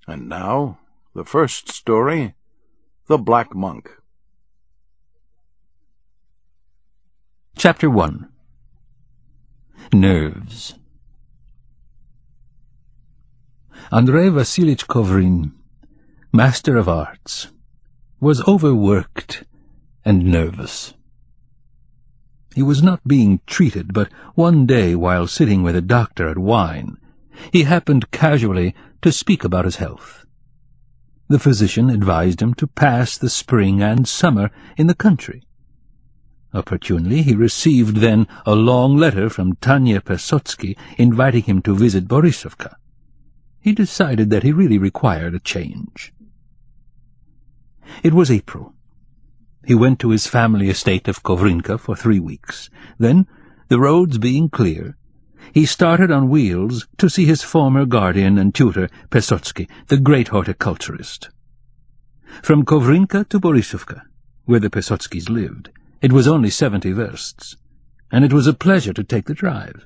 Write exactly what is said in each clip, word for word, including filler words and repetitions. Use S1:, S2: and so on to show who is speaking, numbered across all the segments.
S1: And now, the first story, The Black Monk.
S2: Chapter one. Nerves. Andrei Vasilievich Kovrin, master of arts, was overworked and nervous. He was not being treated, but one day, while sitting with a doctor at wine, he happened casually to speak about his health. The physician advised him to pass the spring and summer in the country. Opportunely, he received then a long letter from Tanya Pesotsky inviting him to visit Borisovka. He decided that he really required a change. It was April. He went to his family estate of Kovrinka for three weeks. Then, the roads being clear, he started on wheels to see his former guardian and tutor, Pesotsky, the great horticulturist. From Kovrinka to Borisovka, where the Pesotskys lived, it was only seventy versts, and it was a pleasure to take the drive.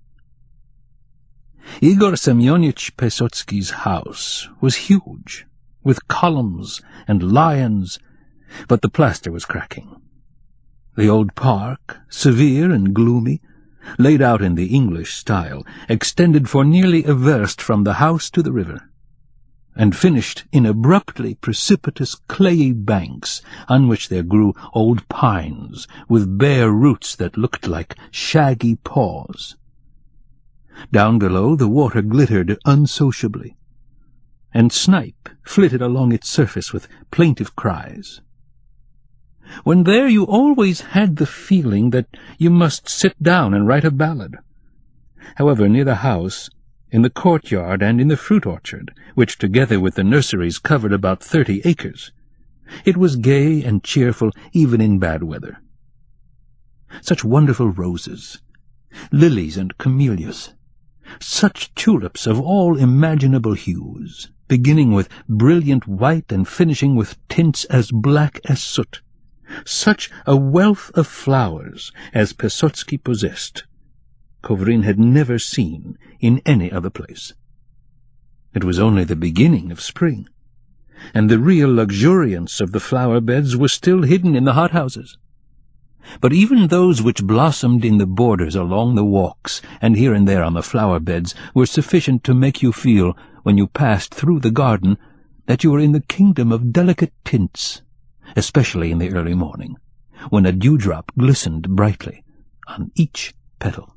S2: Igor Semyonich Pesotsky's house was huge, with columns and lions, but the plaster was cracking. The old park, severe and gloomy, laid out in the English style, extended for nearly a verst from the house to the river, and finished in abruptly precipitous clayey banks on which there grew old pines with bare roots that looked like shaggy paws. Down below the water glittered unsociably, and snipe flitted along its surface with plaintive cries. When there you always had the feeling that you must sit down and write a ballad. However, near the house, in the courtyard and in the fruit orchard, which together with the nurseries covered about thirty acres, it was gay and cheerful even in bad weather. Such wonderful roses, lilies and camellias, such tulips of all imaginable hues, beginning with brilliant white and finishing with tints as black as soot, such a wealth of flowers as Pesotsky possessed, Kovrin had never seen in any other place. It was only the beginning of spring, and the real luxuriance of the flower beds was still hidden in the hothouses. But even those which blossomed in the borders along the walks and here and there on the flower beds were sufficient to make you feel, when you passed through the garden, that you were in the kingdom of delicate tints, especially in the early morning, when a dewdrop glistened brightly on each petal.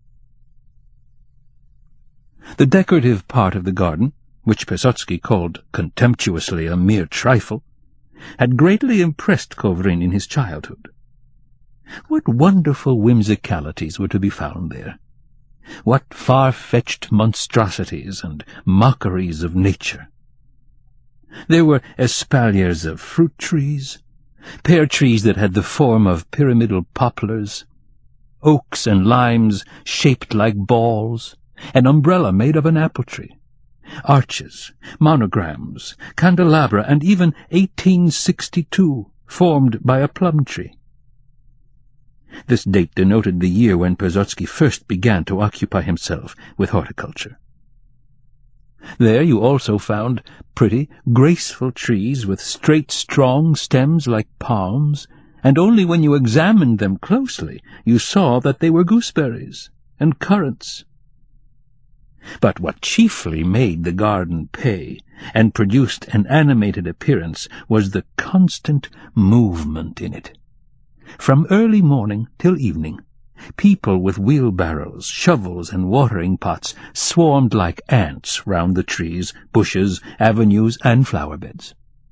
S2: The decorative part of the garden, which Pesotsky called contemptuously a mere trifle, had greatly impressed Kovrin in his childhood. What wonderful whimsicalities were to be found there! What far-fetched monstrosities and mockeries of nature! There were espaliers of fruit trees, pear trees that had the form of pyramidal poplars, oaks and limes shaped like balls, an umbrella made of an apple tree, arches, monograms, candelabra, and even eighteen sixty-two, formed by a plum tree. This date denoted the year when Pesotsky first began to occupy himself with horticulture. There you also found pretty, graceful trees with straight, strong stems like palms, and only when you examined them closely you saw that they were gooseberries and currants. But what chiefly made the garden pay and produced an animated appearance was the constant movement in it. From early morning till evening, people with wheelbarrows, shovels, and watering pots swarmed like ants round the trees, bushes, avenues, and flower-beds.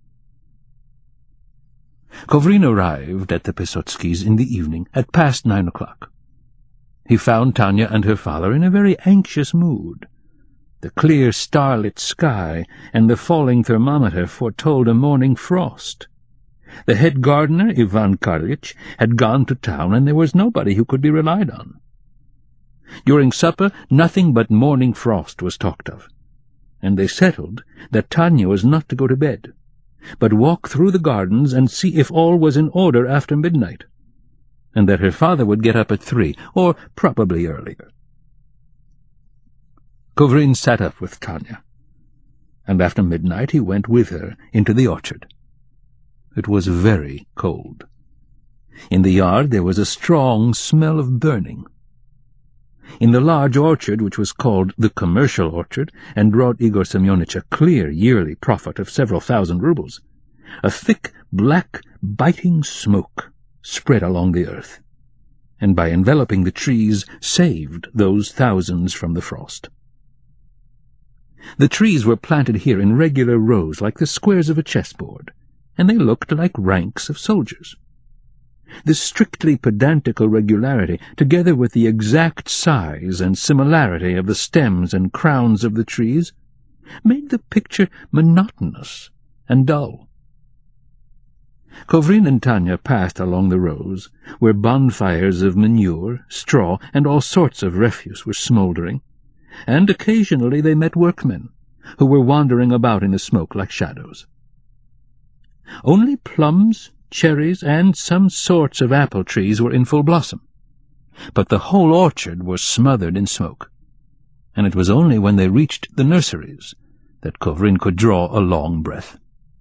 S2: Kovrin arrived at the Pesotskys in the evening at past nine o'clock. He found Tanya and her father in a very anxious mood. The clear starlit sky and the falling thermometer foretold a morning frost. The head gardener, Ivan Karlich, had gone to town, and there was nobody who could be relied on. During supper, nothing but morning frost was talked of, and they settled that Tanya was not to go to bed, but walk through the gardens and see if all was in order after midnight, and that her father would get up at three, or probably earlier. Kovrin sat up with Tanya. and after midnight he went with her into the orchard. It was very cold. In the yard there was a strong smell of burning. In the large orchard, which was called the commercial orchard, and brought Igor Semyonitch a clear yearly profit of several thousand rubles, a thick, black, biting smoke spread along the earth, and by enveloping the trees saved those thousands from the frost. The trees were planted here in regular rows like the squares of a chessboard, and they looked like ranks of soldiers. This strictly pedantical regularity, together with the exact size and similarity of the stems and crowns of the trees, made the picture monotonous and dull. Kovrin and Tanya passed along the rows, where bonfires of manure, straw, and all sorts of refuse were smouldering, and occasionally they met workmen, who were wandering about in the smoke like shadows. Only plums, cherries, and some sorts of apple trees were in full blossom, but the whole orchard was smothered in smoke, and it was only when they reached the nurseries that Kovrin could draw a long breath.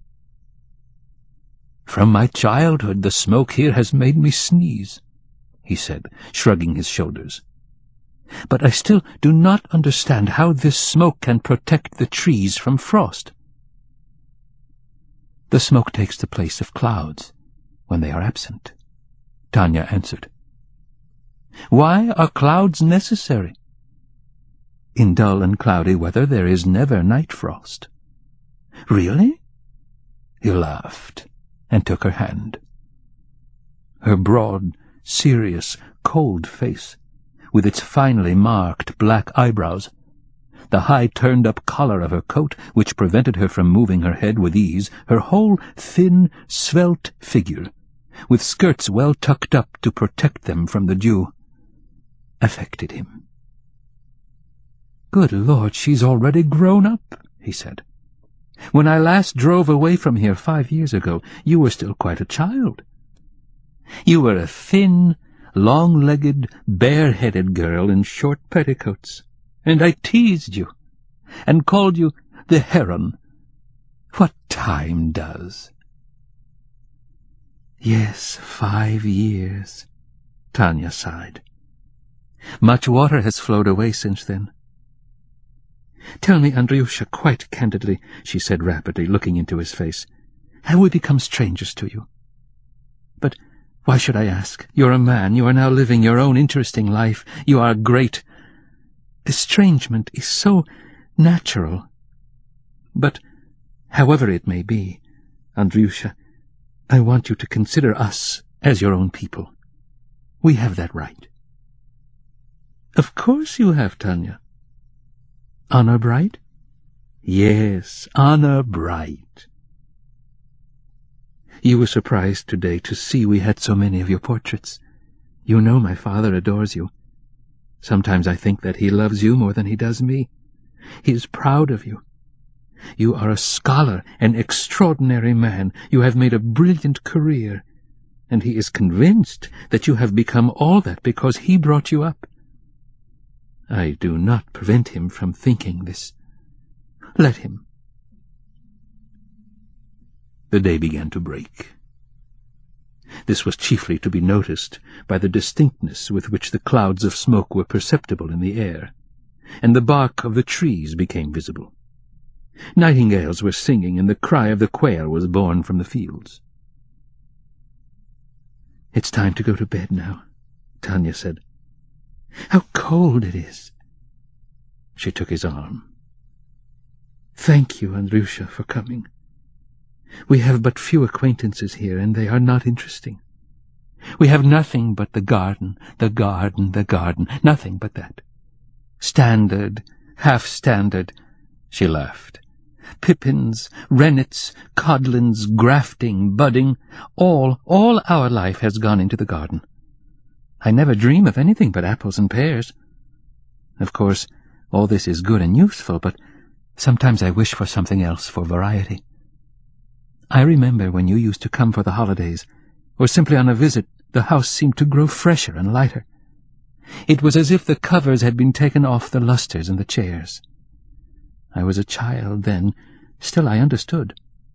S2: "From my childhood the smoke here has made me sneeze," he said, shrugging his shoulders. "But I still do not understand how this smoke can protect the trees from frost." "The smoke takes the place of clouds when they are absent," Tanya answered. "Why are clouds necessary?" "In dull and cloudy weather there is never night frost." "Really?" He laughed and took her hand. Her broad, serious, cold face, with its finely marked black eyebrows, the high turned-up collar of her coat, which prevented her from moving her head with ease, her whole thin, svelte figure, with skirts well tucked up to protect them from the dew, affected him. "Good Lord, she's already grown up," he said. "When I last drove away from here five years ago, you were still quite a child. You were a thin, long-legged, bare-headed girl in short petticoats, and I teased you, and called you the heron. What time does." "Yes, five years," Tanya sighed. "Much water has flowed away since then." "Tell me, Andryusha, quite candidly," she said rapidly, looking into his face, "have we become strangers to you? But why should I ask? You're a man. You are now living your own interesting life. You are great. Estrangement is so natural. But, however it may be, Andryusha, I want you to consider us as your own people. We have that right." "Of course you have, Tanya." "Honor bright?" "Yes, honor bright." "You were surprised today to see we had so many of your portraits. You know my father adores you. Sometimes I think that he loves you more than he does me. He is proud of you. You are a scholar, an extraordinary man. You have made a brilliant career, and he is convinced that you have become all that because he brought you up. I do not prevent him from thinking this. Let him." The day began to break. This was chiefly to be noticed by the distinctness with which the clouds of smoke were perceptible in the air, and the bark of the trees became visible. Nightingales were singing, and the cry of the quail was borne from the fields. "It's time to go to bed now," Tanya said. "How cold it is." She took his arm. "Thank you, Andryusha, for coming. We have but few acquaintances here, and they are not interesting. We have nothing but the garden, the garden, the garden, nothing but that. Standard, half-standard," she laughed. "Pippins, rennets, codlins, grafting, budding, all, all our life has gone into the garden. I never dream of anything but apples and pears. Of course, all this is good and useful, but sometimes I wish for something else for variety. I remember when you used to come for the holidays, or simply on a visit, the house seemed to grow fresher and lighter. It was as if the covers had been taken off the lustres and the chairs. I was a child then, Still I understood.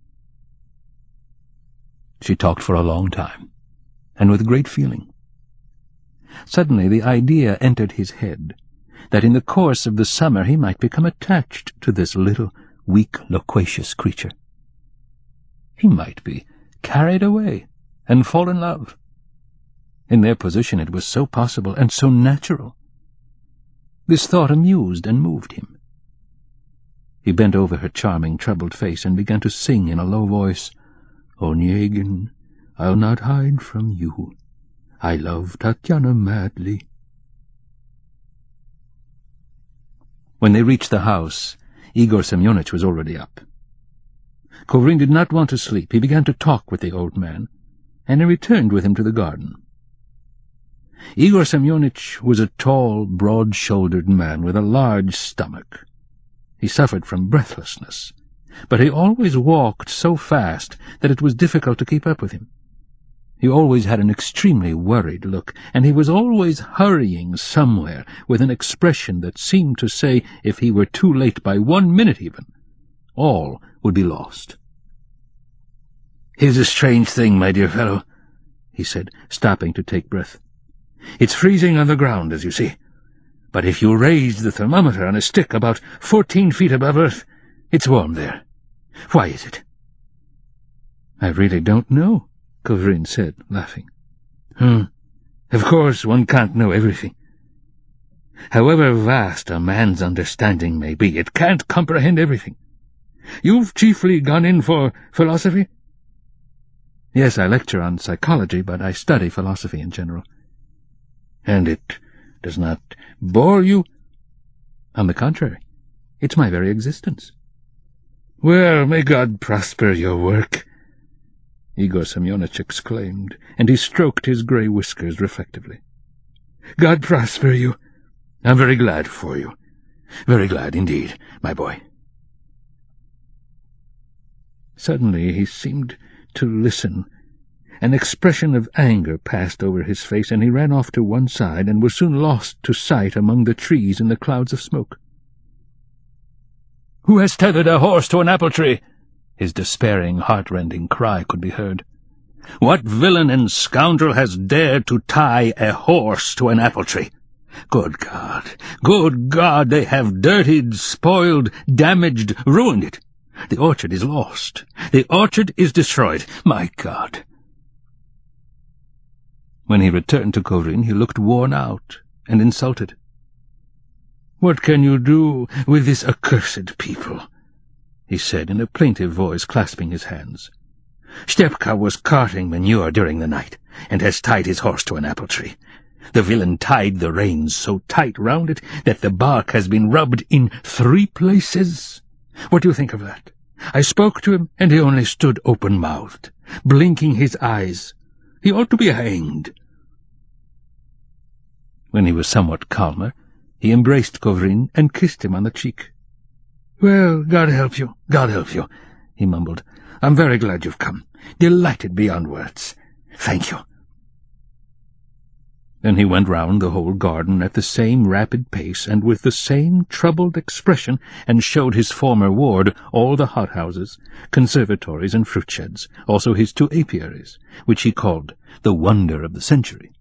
S2: She talked for a long time, and with great feeling. Suddenly the idea entered his head that in the course of the summer he might become attached to this little, weak, loquacious creature. He might be carried away and fall in love. In their position it was so possible and so natural. This thought amused and moved him. He bent over her charming, troubled face and began to sing in a low voice, "Onegin, I'll not hide from you. I love Tatiana madly." When they reached the house, Igor Semyonitch was already up. Kovrin did not want to sleep. He began to talk with the old man, and he returned with him to the garden. Igor Semyonitch was a tall, broad-shouldered man with a large stomach. He suffered from breathlessness, but he always walked so fast that it was difficult to keep up with him. He always had an extremely worried look, and he was always hurrying somewhere with an expression that seemed to say if he were too late by one minute even, all would be lost. "Here's a strange thing, my dear fellow," he said, stopping to take breath. "It's freezing on the ground, as you see. But if you raise the thermometer on a stick about fourteen feet above earth, it's warm there. Why is it?" "I really don't know," Kovrin said, laughing. Hmm. Of course, one can't know everything. However vast a man's understanding may be, it can't comprehend everything. You've chiefly gone in for philosophy?" "Yes, I lecture on psychology, but I study philosophy in general." "And it does not bore you?" "On the contrary, it's my very existence." "Well, may God prosper your work," Igor Semyonitch exclaimed, and he stroked his grey whiskers reflectively. "God prosper you. I'm very glad for you. Very glad indeed, my boy." Suddenly he seemed to listen. An expression of anger passed over his face, and he ran off to one side and was soon lost to sight among the trees in the clouds of smoke. "Who has tethered a horse to an apple tree?" His despairing, heart-rending cry could be heard. "What villain and scoundrel has dared to tie a horse to an apple tree? Good God! Good God! They have dirtied, spoiled, damaged, ruined it. The orchard is lost. The orchard is destroyed. My God!" When he returned to Kovrin, he looked worn out and insulted. "What can you do with this accursed people?" he said in a plaintive voice, clasping his hands. "Stepka was carting manure during the night, and has tied his horse to an apple tree. The villain tied the reins so tight round it that the bark has been rubbed in three places. What do you think of that? I spoke to him, and he only stood open-mouthed, blinking his eyes. He ought to be hanged." When he was somewhat calmer, he embraced Kovrin and kissed him on the cheek. "Well, God help you, God help you," he mumbled. "I'm very glad you've come. Delighted beyond words. Thank you." Then he went round the whole garden at the same rapid pace and with the same troubled expression, and showed his former ward all the hothouses, conservatories, and fruit sheds, also his two apiaries, which he called the wonder of the century.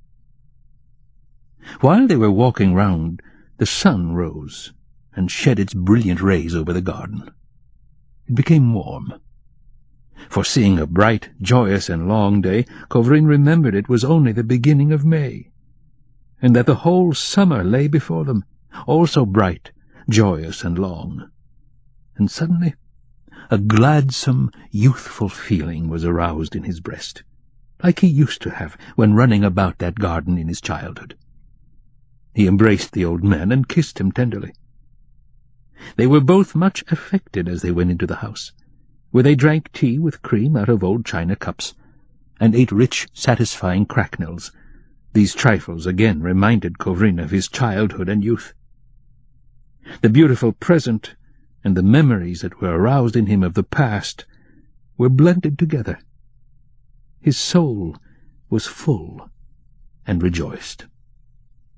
S2: While they were walking round, the sun rose and shed its brilliant rays over the garden. It became warm. Foreseeing a bright, joyous, and long day, Kovrin remembered it was only the beginning of May, and that the whole summer lay before them, also bright, joyous, and long. And suddenly a gladsome, youthful feeling was aroused in his breast, like he used to have when running about that garden in his childhood. He embraced the old man and kissed him tenderly. They were both much affected as they went into the house, where they drank tea with cream out of old china cups, and ate rich, satisfying cracknels. These trifles again reminded Kovrin of his childhood and youth. The beautiful present and the memories that were aroused in him of the past were blended together. His soul was full and rejoiced.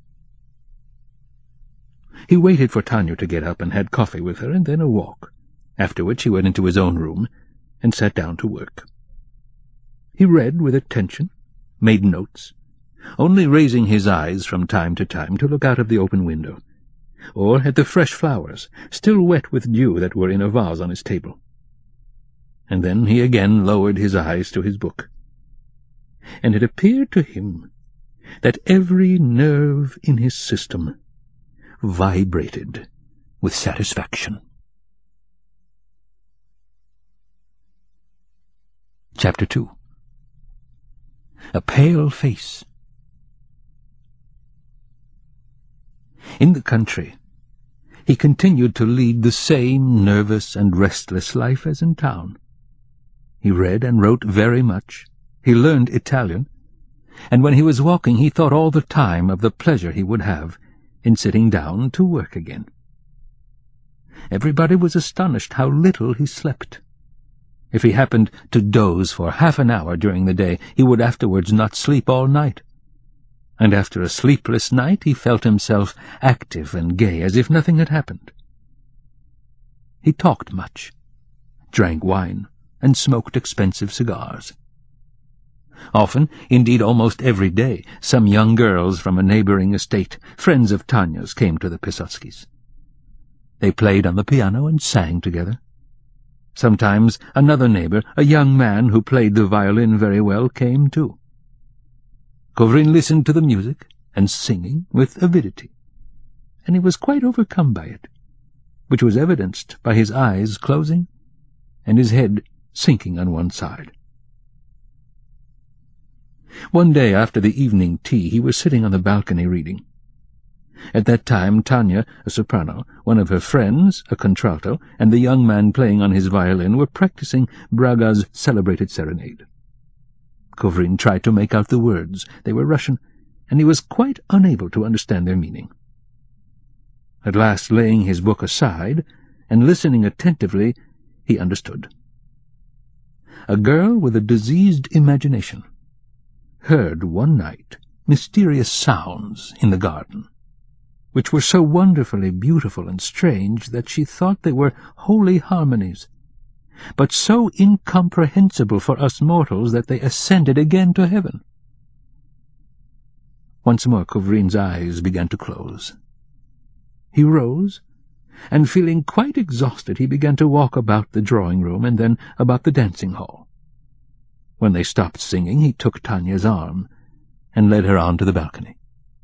S2: He waited for Tanya to get up and had coffee with her, and then a walk. after which he went into his own room and sat down to work. He read with attention, made notes, only raising his eyes from time to time to look out of the open window, or at the fresh flowers, still wet with dew, that were in a vase on his table. And then he again lowered his eyes to his book, and it appeared to him that every nerve in his system vibrated with satisfaction. Chapter two. A Pale Face. In the country, he continued to lead the same nervous and restless life as in town. He read and wrote very much. He learned Italian, and when he was walking he thought all the time of the pleasure he would have in sitting down to work again. Everybody was astonished how little he slept. If he happened to doze for half an hour during the day, he would afterwards not sleep all night. And after a sleepless night he felt himself active and gay, as if nothing had happened. He talked much, drank wine, and smoked expensive cigars. Often, indeed almost every day, some young girls from a neighboring estate, friends of Tanya's, came to the Pisotskis. They played on the piano and sang together. Sometimes another neighbor, a young man who played the violin very well, came too. Kovrin listened to the music and singing with avidity, and he was quite overcome by it, which was evidenced by his eyes closing and his head sinking on one side. One day after the evening tea he was sitting on the balcony reading. At that time Tanya, a soprano, one of her friends, a contralto, and the young man playing on his violin were practicing Braga's celebrated serenade. Kovrin tried to make out the words. They were Russian, and he was quite unable to understand their meaning. At last, laying his book aside and listening attentively, he understood. A girl with a diseased imagination heard one night mysterious sounds in the garden, which were so wonderfully beautiful and strange that she thought they were holy harmonies, but so incomprehensible for us mortals that they ascended again to heaven. Once more Kovrin's eyes began to close. He rose, and feeling quite exhausted he began to walk about the drawing-room and then about the dancing-hall. When they stopped singing he took Tanya's arm and led her on to the balcony.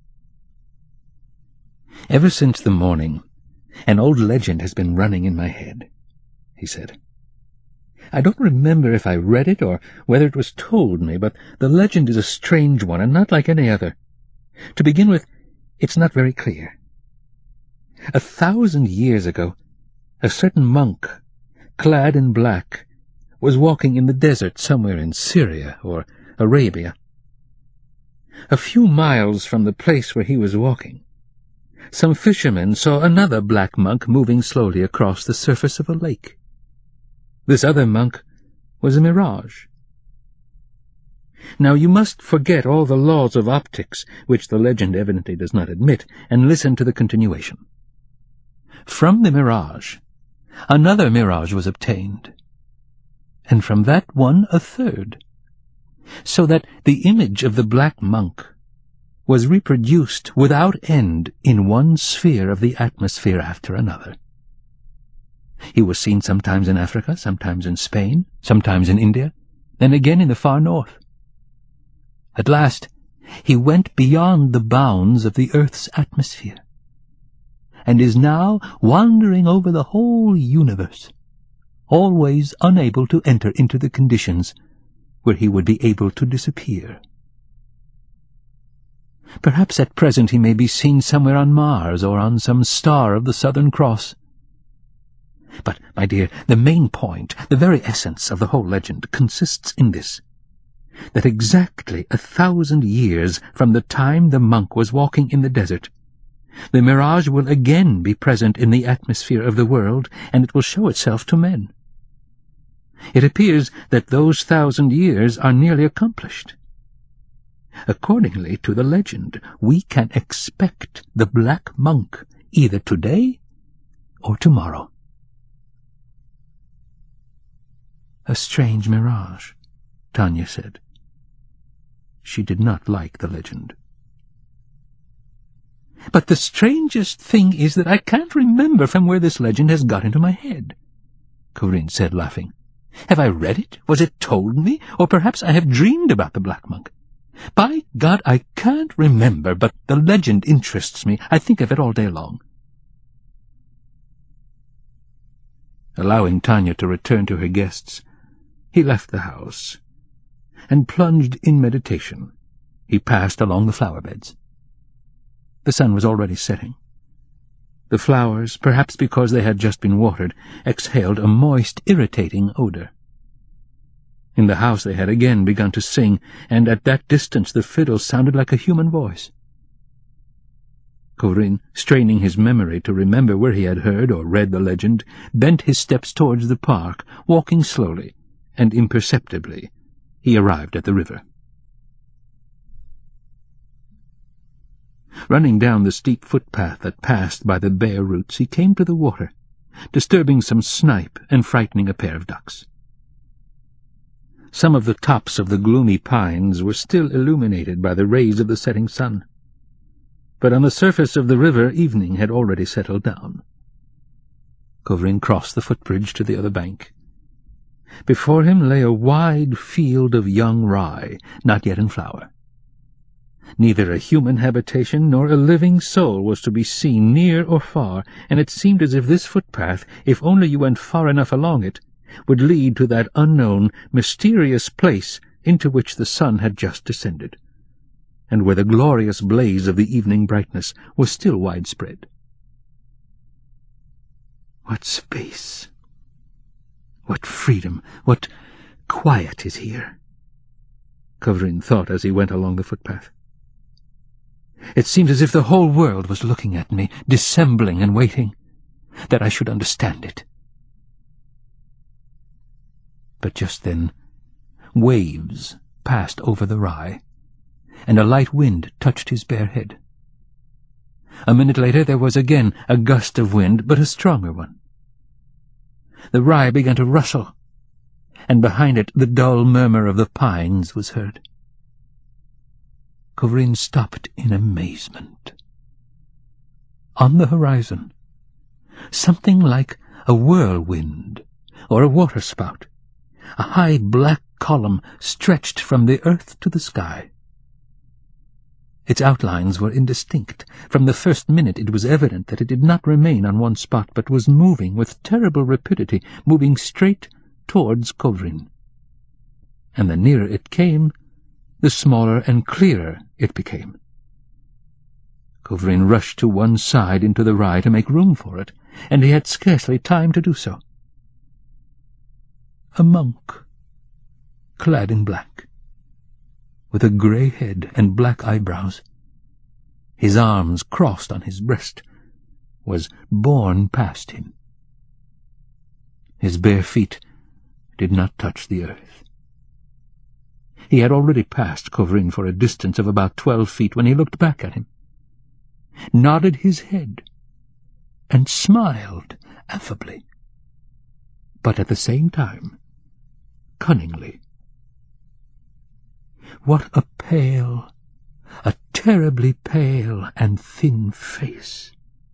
S2: "Ever since the morning, an old legend has been running in my head," he said. "I don't remember if I read it or whether it was told me, but the legend is a strange one and not like any other. To begin with, it's not very clear. A thousand years ago, a certain monk, clad in black, was walking in the desert somewhere in Syria or Arabia. A few miles from the place where he was walking, some fishermen saw another black monk moving slowly across the surface of a lake. This other monk was a mirage. Now you must forget all the laws of optics, which the legend evidently does not admit, and listen to the continuation. From the mirage, another mirage was obtained, and from that one a third, so that the image of the black monk was reproduced without end in one sphere of the atmosphere after another. He was seen sometimes in Africa, sometimes in Spain, sometimes in India, then again in the far north. At last he went beyond the bounds of the earth's atmosphere, and is now wandering over the whole universe, always unable to enter into the conditions where he would be able to disappear. Perhaps at present he may be seen somewhere on Mars or on some star of the Southern Cross. But, my dear, the main point, the very essence of the whole legend, consists in this, that exactly a thousand years from the time the monk was walking in the desert, the mirage will again be present in the atmosphere of the world, and it will show itself to men. It appears that those thousand years are nearly accomplished. Accordingly to the legend, we can expect the black monk either today or tomorrow. "A strange mirage," Tanya said. She did not like the legend. "But the strangest thing is that I can't remember from where this legend has got into my head," Corinne said, laughing. "Have I read it? Was it told me? Or perhaps I have dreamed about the Black Monk. By God, I can't remember, but the legend interests me. I think of it all day long." Allowing Tanya to return to her guests, he left the house, and plunged in meditation. He passed along the flower beds. The sun was already setting. The flowers, perhaps because they had just been watered, exhaled a moist, irritating odor. In the house they had again begun to sing, and at that distance the fiddle sounded like a human voice. Corinne, straining his memory to remember where he had heard or read the legend, bent his steps towards the park, walking slowly, and imperceptibly he arrived at the river. Running down the steep footpath that passed by the bare roots, he came to the water, disturbing some snipe and frightening a pair of ducks. Some of the tops of the gloomy pines were still illuminated by the rays of the setting sun, but on the surface of the river evening had already settled down. Corinne crossed the footbridge to the other bank. Before him lay a wide field of young rye, not yet in flower. Neither a human habitation nor a living soul was to be seen near or far, and it seemed as if this footpath, if only you went far enough along it, would lead to that unknown, mysterious place into which the sun had just descended, and where the glorious blaze of the evening brightness was still widespread. What space! What freedom! What quiet is here! Corinne thought as he went along the footpath. It seemed as if the whole world was looking at me, dissembling and waiting, that I should understand it. But just then waves passed over the rye, and a light wind touched his bare head. A minute later there was again a gust of wind, but a stronger one. The rye began to rustle, and behind it the dull murmur of the pines was heard. Corinne stopped in amazement. On the horizon, something like a whirlwind or a waterspout, a high black column stretched from the earth to the sky. Its outlines were indistinct. From the first minute it was evident that it did not remain on one spot, but was moving with terrible rapidity, moving straight towards Corinne. And the nearer it came, the smaller and clearer it became. Corinne rushed to one side into the rye to make room for it, and he had scarcely time to do so. A monk, clad in black, with a grey head and black eyebrows, his arms crossed on his breast, was borne past him. His bare feet did not touch the earth. He had already passed Corinne for a distance of about twelve feet when he looked back at him, nodded his head, and smiled affably, but at the same time cunningly. What a pale, a terribly pale and thin face!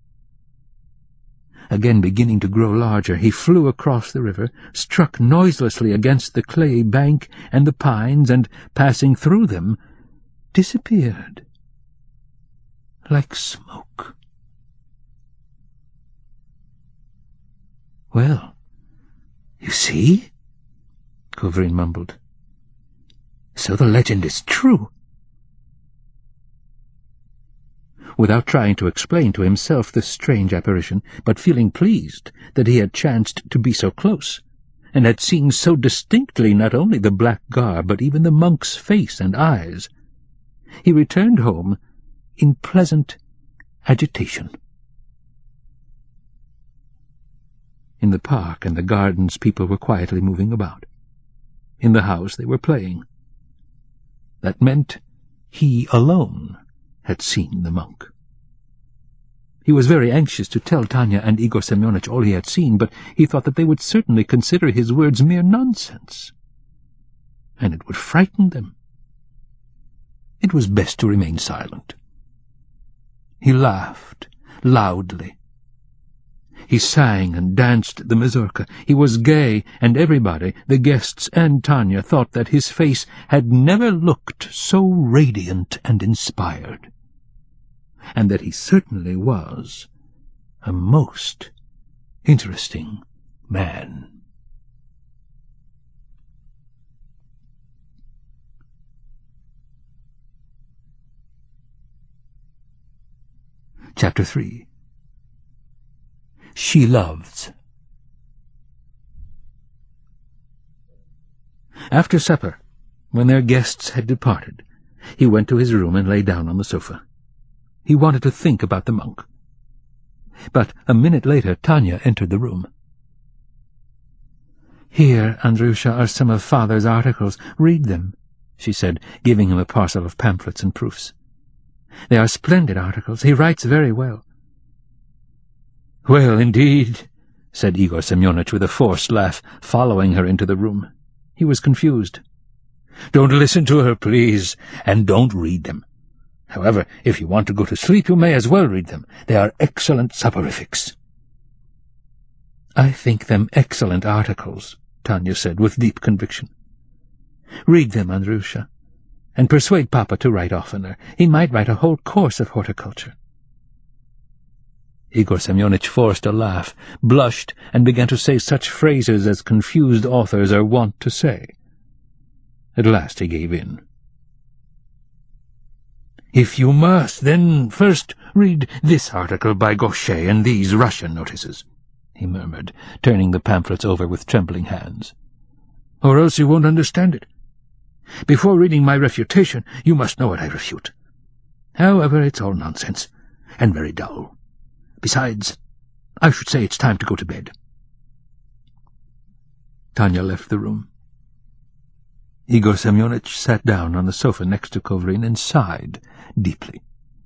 S2: Again beginning to grow larger, he flew across the river, struck noiselessly against the clay bank and the pines, and, passing through them, disappeared like smoke. "Well, you see," Corinne mumbled. "So the legend is true." Without trying to explain to himself this strange apparition, but feeling pleased that he had chanced to be so close, and had seen so distinctly not only the black garb, but even the monk's face and eyes, he returned home in pleasant agitation. In the park and the gardens people were quietly moving about. In the house they were playing. That meant he alone had seen the monk. He was very anxious to tell Tanya and Igor Semyonich all he had seen, but he thought that they would certainly consider his words mere nonsense, and it would frighten them. It was best to remain silent. He laughed loudly. He sang and danced the mazurka. He was gay, and everybody, the guests and Tanya, thought that his face had never looked so radiant and inspired, and that he certainly was a most interesting man. Chapter three. She Loves. After supper, when their guests had departed, he went to his room and lay down on the sofa. He wanted to think about the monk. But a minute later Tanya entered the room. "Here, Andryusha, are some of Father's articles. Read them," she said, giving him a parcel of pamphlets and proofs. "They are splendid articles. He writes very well." "Well, indeed," said Igor Semyonich with a forced laugh, following her into the room. He was confused. "Don't listen to her, please, and don't read them. However, if you want to go to sleep, you may as well read them. They are excellent soporifics." "I think them excellent articles," Tanya said with deep conviction. "Read them, Andryusha, and persuade Papa to write oftener. He might write a whole course of horticulture." Igor Semyonich forced a laugh, blushed, and began to say such phrases as confused authors are wont to say. At last he gave in. "If you must, then first read this article by Gaucher and these Russian notices," he murmured, turning the pamphlets over with trembling hands. "Or else you won't understand it. Before reading my refutation, you must know what I refute. However, it's all nonsense, and very dull. Besides, I should say it's time to go to bed." Tanya left the room. Igor Semyonich sat down on the sofa next to Kovrin and sighed deeply.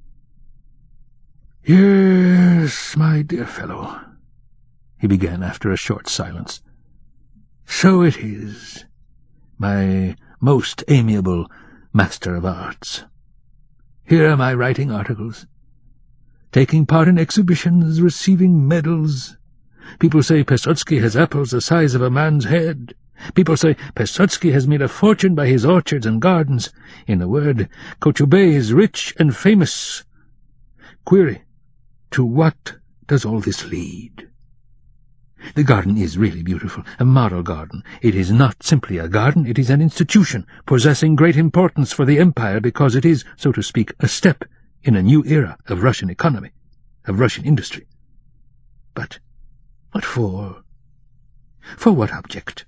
S2: "Yes, my dear fellow," he began after a short silence. "So it is, my most amiable Master of Arts. Here are my writing articles. Taking part in exhibitions, receiving medals. People say Pesotsky has apples the size of a man's head. People say Pesotsky has made a fortune by his orchards and gardens. In a word, Kochubey is rich and famous. Query, to what does all this lead? The garden is really beautiful, a model garden. It is not simply a garden, it is an institution, possessing great importance for the empire because it is, so to speak, a step in a new era of Russian economy, of Russian industry. But what for? For what object?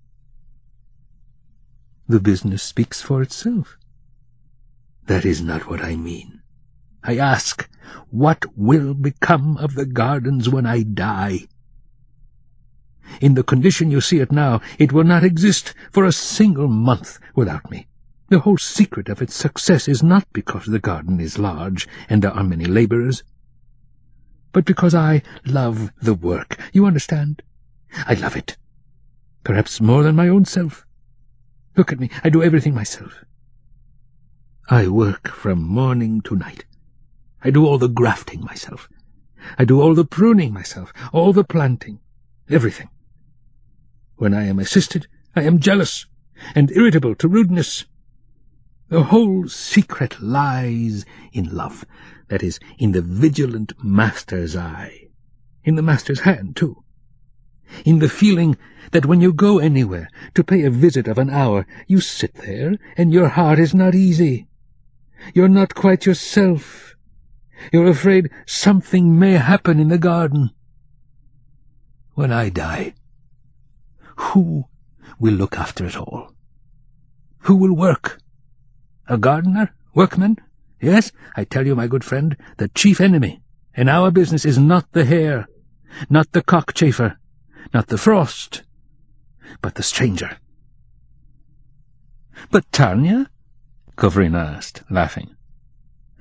S2: The business speaks for itself. That is not what I mean. I ask, what will become of the gardens when I die? In the condition you see it now, it will not exist for a single month without me. The whole secret of its success is not because the garden is large and there are many labourers, but because I love the work. You understand? I love it. Perhaps more than my own self. Look at me. I do everything myself. I work from morning to night. I do all the grafting myself. I do all the pruning myself, all the planting, everything. When I am assisted, I am jealous and irritable to rudeness. The whole secret lies in love, that is, in the vigilant master's eye, in the master's hand, too, in the feeling that when you go anywhere to pay a visit of an hour, you sit there and your heart is not easy. You're not quite yourself. You're afraid something may happen in the garden. When I die, who will look after it all? Who will work? A gardener? Workman? Yes, I tell you, my good friend, the chief enemy in our business is not the hare, not the cockchafer, not the frost, but the stranger. But Tanya? Kovrin asked, laughing.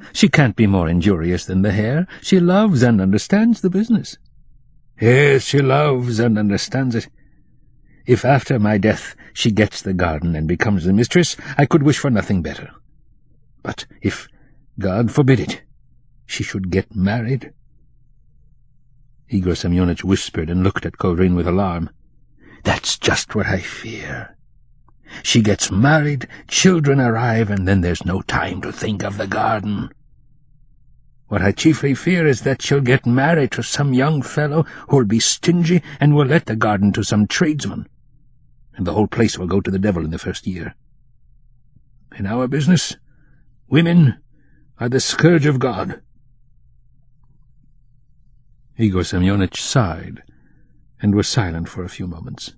S2: She can't be more injurious than the hare. She loves and understands the business. Yes, she loves and understands it. If after my death she gets the garden and becomes the mistress, I could wish for nothing better. But if, God forbid it, she should get married—" Igor Semyonich whispered and looked at Kovrin with alarm. "That's just what I fear. She gets married, children arrive, and then there's no time to think of the garden. What I chiefly fear is that she'll get married to some young fellow who'll be stingy and will let the garden to some tradesman, and the whole place will go to the devil in the first year. In our business, women are the scourge of God." Igor Semyonich sighed and was silent for a few moments.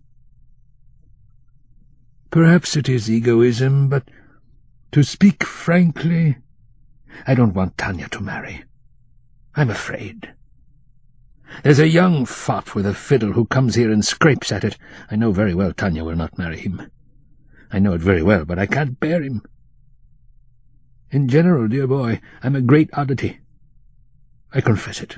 S2: "Perhaps it is egoism, but, to speak frankly, I don't want Tanya to marry. I'm afraid. There's a young fop with a fiddle who comes here and scrapes at it. I know very well Tanya will not marry him. I know it very well, but I can't bear him. In general, dear boy, I'm a great oddity. I confess it."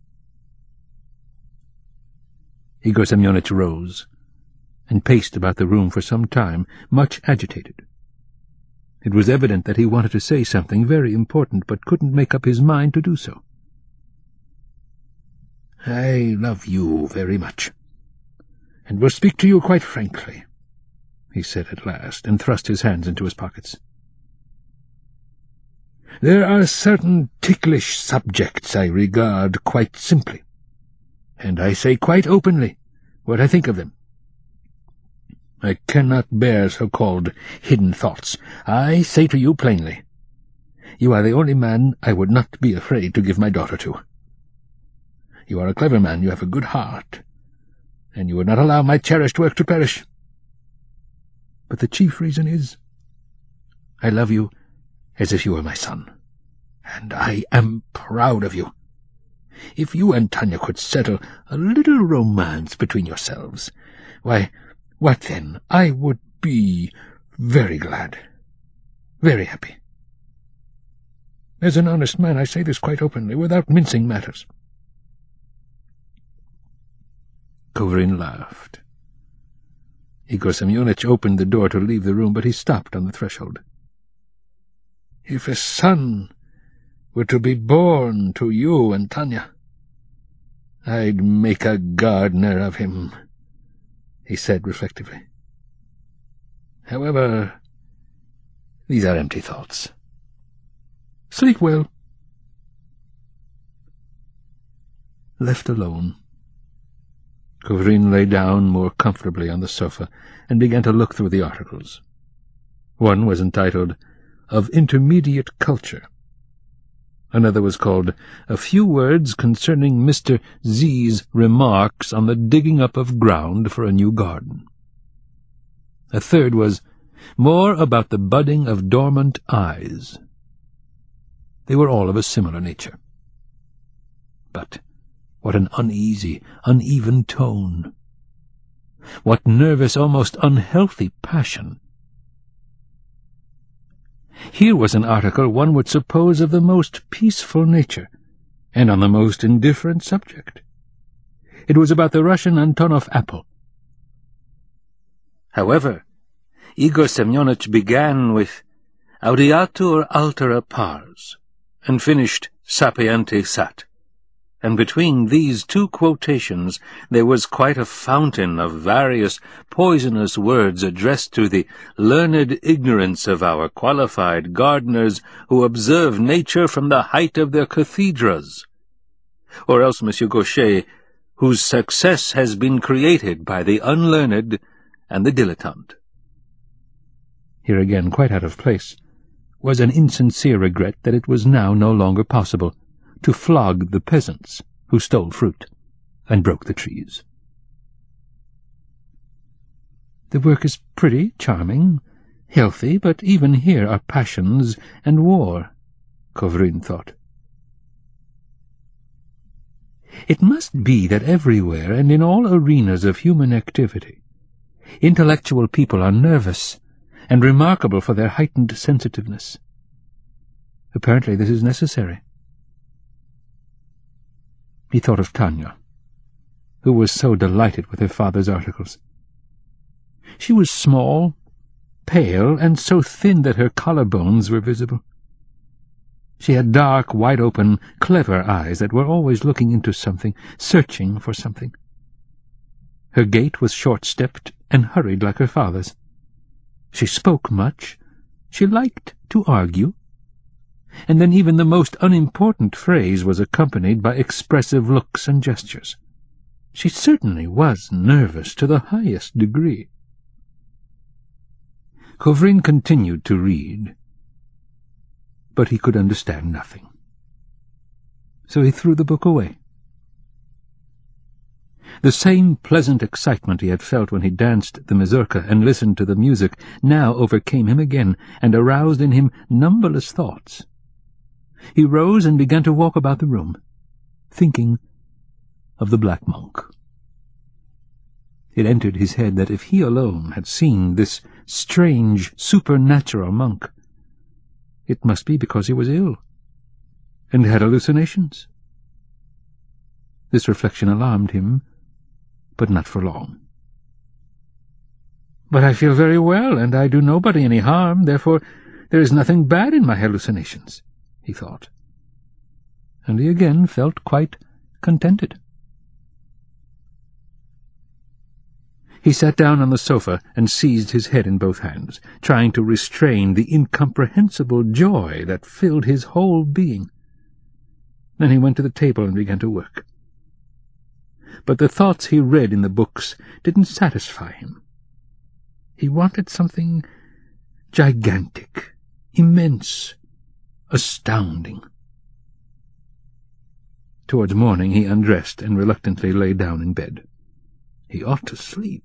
S2: Igor Semyonich rose and paced about the room for some time, much agitated. It was evident that he wanted to say something very important, but couldn't make up his mind to do so. "I love you very much, and will speak to you quite frankly," he said at last, and thrust his hands into his pockets. "There are certain ticklish subjects I regard quite simply, and I say quite openly what I think of them. I cannot bear so-called hidden thoughts. I say to you plainly, you are the only man I would not be afraid to give my daughter to. You are a clever man, you have a good heart, and you would not allow my cherished work to perish. But the chief reason is, I love you as if you were my son, and I am proud of you. If you and Tanya could settle a little romance between yourselves, why, what then? I would be very glad, very happy. As an honest man, I say this quite openly, without mincing matters." Kovrin laughed. Igor Semyonich opened the door to leave the room, but he stopped on the threshold. "If a son were to be born to you and Tanya, I'd make a gardener of him," he said reflectively. "However, these are empty thoughts. Sleep well." Left alone, Kovrin lay down more comfortably on the sofa and began to look through the articles. One was entitled, "Of Intermediate Culture." Another was called, "A Few Words Concerning Mister Z's Remarks on the Digging Up of Ground for a New Garden." A third was, "More About the Budding of Dormant Eyes." They were all of a similar nature. But what an uneasy, uneven tone! What nervous, almost unhealthy passion! Here was an article one would suppose of the most peaceful nature, and on the most indifferent subject. It was about the Russian Antonov apple. However, Igor Semyonich began with Audiatur altera pars, and finished Sapienti sat, and between these two quotations there was quite a fountain of various poisonous words addressed to the learned ignorance of our qualified gardeners who observe nature from the height of their cathedrals, or else Monsieur Gaucher, whose success has been created by the unlearned and the dilettante. Here again, quite out of place, was an insincere regret that it was now no longer possible to flog the peasants who stole fruit and broke the trees. The work is pretty, charming, healthy, but even here are passions and war, Kovrin thought. It must be that everywhere and in all arenas of human activity, intellectual people are nervous and remarkable for their heightened sensitiveness. Apparently this is necessary. He thought of Tanya, who was so delighted with her father's articles. She was small, pale, and so thin that her collarbones were visible. She had dark, wide-open, clever eyes that were always looking into something, searching for something. Her gait was short-stepped and hurried like her father's. She spoke much. She liked to argue. And then even the most unimportant phrase was accompanied by expressive looks and gestures. She certainly was nervous to the highest degree. Kovrin continued to read, but he could understand nothing. So he threw the book away. The same pleasant excitement he had felt when he danced the mazurka and listened to the music now overcame him again and aroused in him numberless thoughts. He rose and began to walk about the room, thinking of the Black Monk. It entered his head that if he alone had seen this strange, supernatural monk, it must be because he was ill, and had hallucinations. This reflection alarmed him, but not for long. "But I feel very well, and I do nobody any harm, therefore there is nothing bad in my hallucinations," he thought, and he again felt quite contented. He sat down on the sofa and seized his head in both hands, trying to restrain the incomprehensible joy that filled his whole being. Then he went to the table and began to work. But the thoughts he read in the books didn't satisfy him. He wanted something gigantic, immense, astounding. Towards morning he undressed and reluctantly lay down in bed. He ought to sleep.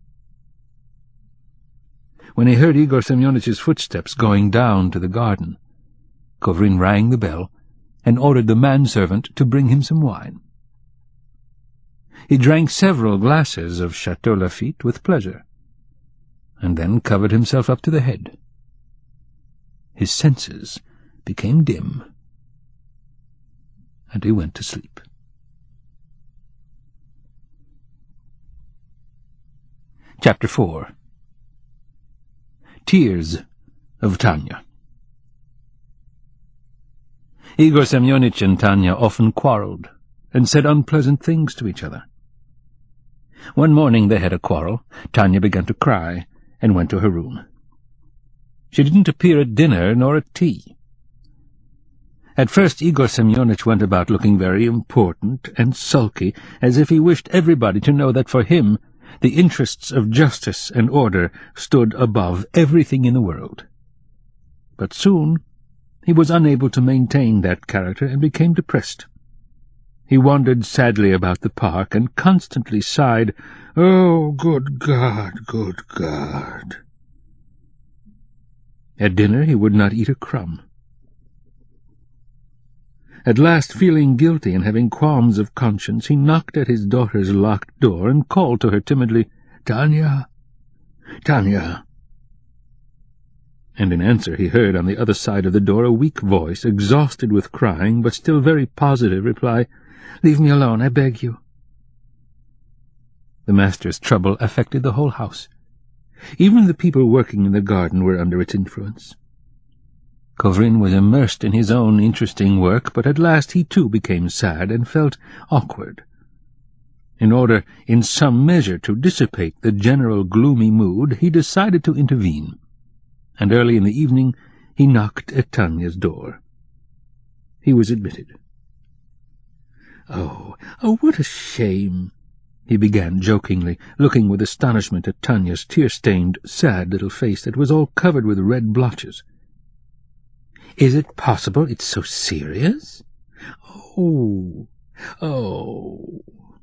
S2: When he heard Igor Semyonitch's footsteps going down to the garden, Kovrin rang the bell and ordered the manservant to bring him some wine. He drank several glasses of Chateau Lafite with pleasure, and then covered himself up to the head. His senses became dim, and he went to sleep. Chapter four. Tears of Tanya. Igor Semyonitch and Tanya often quarreled and said unpleasant things to each other. One morning they had a quarrel. Tanya began to cry and went to her room. She didn't appear at dinner nor at tea. At first Igor Semyonitch went about looking very important and sulky, as if he wished everybody to know that for him the interests of justice and order stood above everything in the world. But soon he was unable to maintain that character and became depressed. He wandered sadly about the park and constantly sighed, "Oh, good God, good God." At dinner he would not eat a crumb. At last, feeling guilty and having qualms of conscience, he knocked at his daughter's locked door and called to her timidly, "Tanya, Tanya." And in answer he heard on the other side of the door a weak voice, exhausted with crying, but still very positive, reply, "Leave me alone, I beg you." The master's trouble affected the whole house. Even the people working in the garden were under its influence. Kovrin was immersed in his own interesting work, but at last he too became sad and felt awkward. In order, in some measure, to dissipate the general gloomy mood, he decided to intervene, and early in the evening he knocked at Tanya's door. He was admitted. "Oh, oh, what a shame!" he began jokingly, looking with astonishment at Tanya's tear-stained, sad little face that was all covered with red blotches. "Is it possible it's so serious? Oh, oh.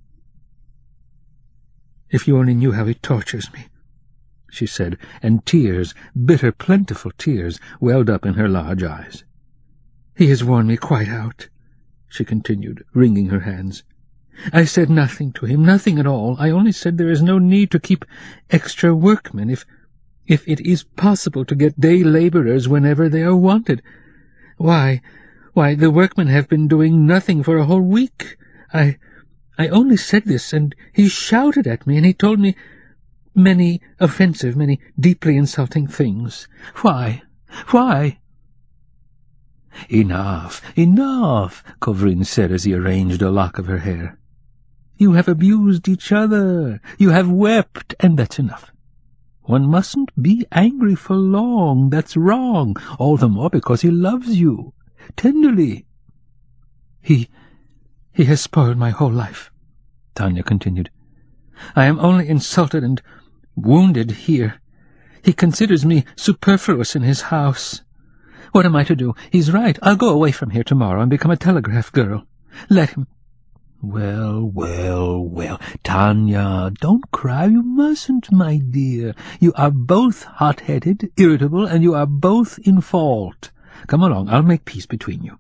S2: If you only knew how he tortures me," she said, and tears, bitter, plentiful tears, welled up in her large eyes. "He has worn me quite out," she continued, wringing her hands. "I said nothing to him, nothing at all. I only said there is no need to keep extra workmen if, if it is possible to get day labourers whenever they are wanted. Why, why, the workmen have been doing nothing for a whole week. I, I only said this, and he shouted at me, and he told me many offensive, many deeply insulting things. Why? Why?" "Enough, enough," Kovrin said as he arranged a lock of her hair. "You have abused each other, you have wept, and that's enough. One mustn't be angry for long, that's wrong, all the more because he loves you, tenderly." He, he has spoiled my whole life," Tanya continued. "I am only insulted and wounded here. He considers me superfluous in his house. What am I to do? He's right. I'll go away from here tomorrow and become a telegraph girl. Let him—" "Well, well, well, Tanya, don't cry. You mustn't, my dear. You are both hot-headed, irritable, and you are both in fault. Come along, I'll make peace between you."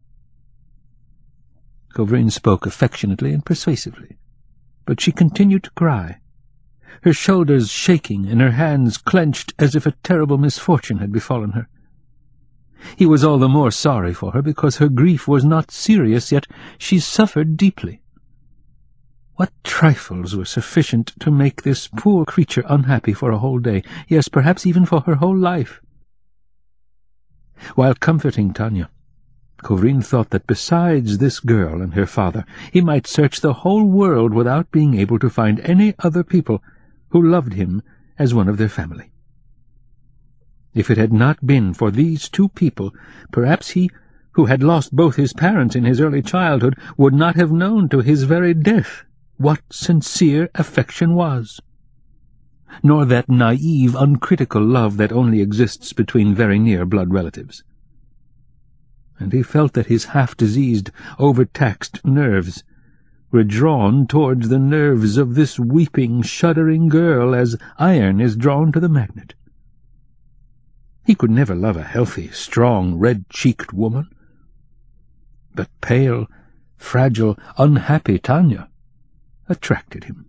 S2: Kovrin spoke affectionately and persuasively, but she continued to cry, her shoulders shaking and her hands clenched as if a terrible misfortune had befallen her. He was all the more sorry for her because her grief was not serious, yet she suffered deeply. What trifles were sufficient to make this poor creature unhappy for a whole day, yes, perhaps even for her whole life? While comforting Tanya, Kovrin thought that besides this girl and her father, he might search the whole world without being able to find any other people who loved him as one of their family. If it had not been for these two people, perhaps he, who had lost both his parents in his early childhood, would not have known to his very death what sincere affection was, nor that naive, uncritical love that only exists between very near blood relatives. And he felt that his half-diseased, overtaxed nerves were drawn towards the nerves of this weeping, shuddering girl as iron is drawn to the magnet. He could never love a healthy, strong, red-cheeked woman. But pale, fragile, unhappy Tanya attracted him.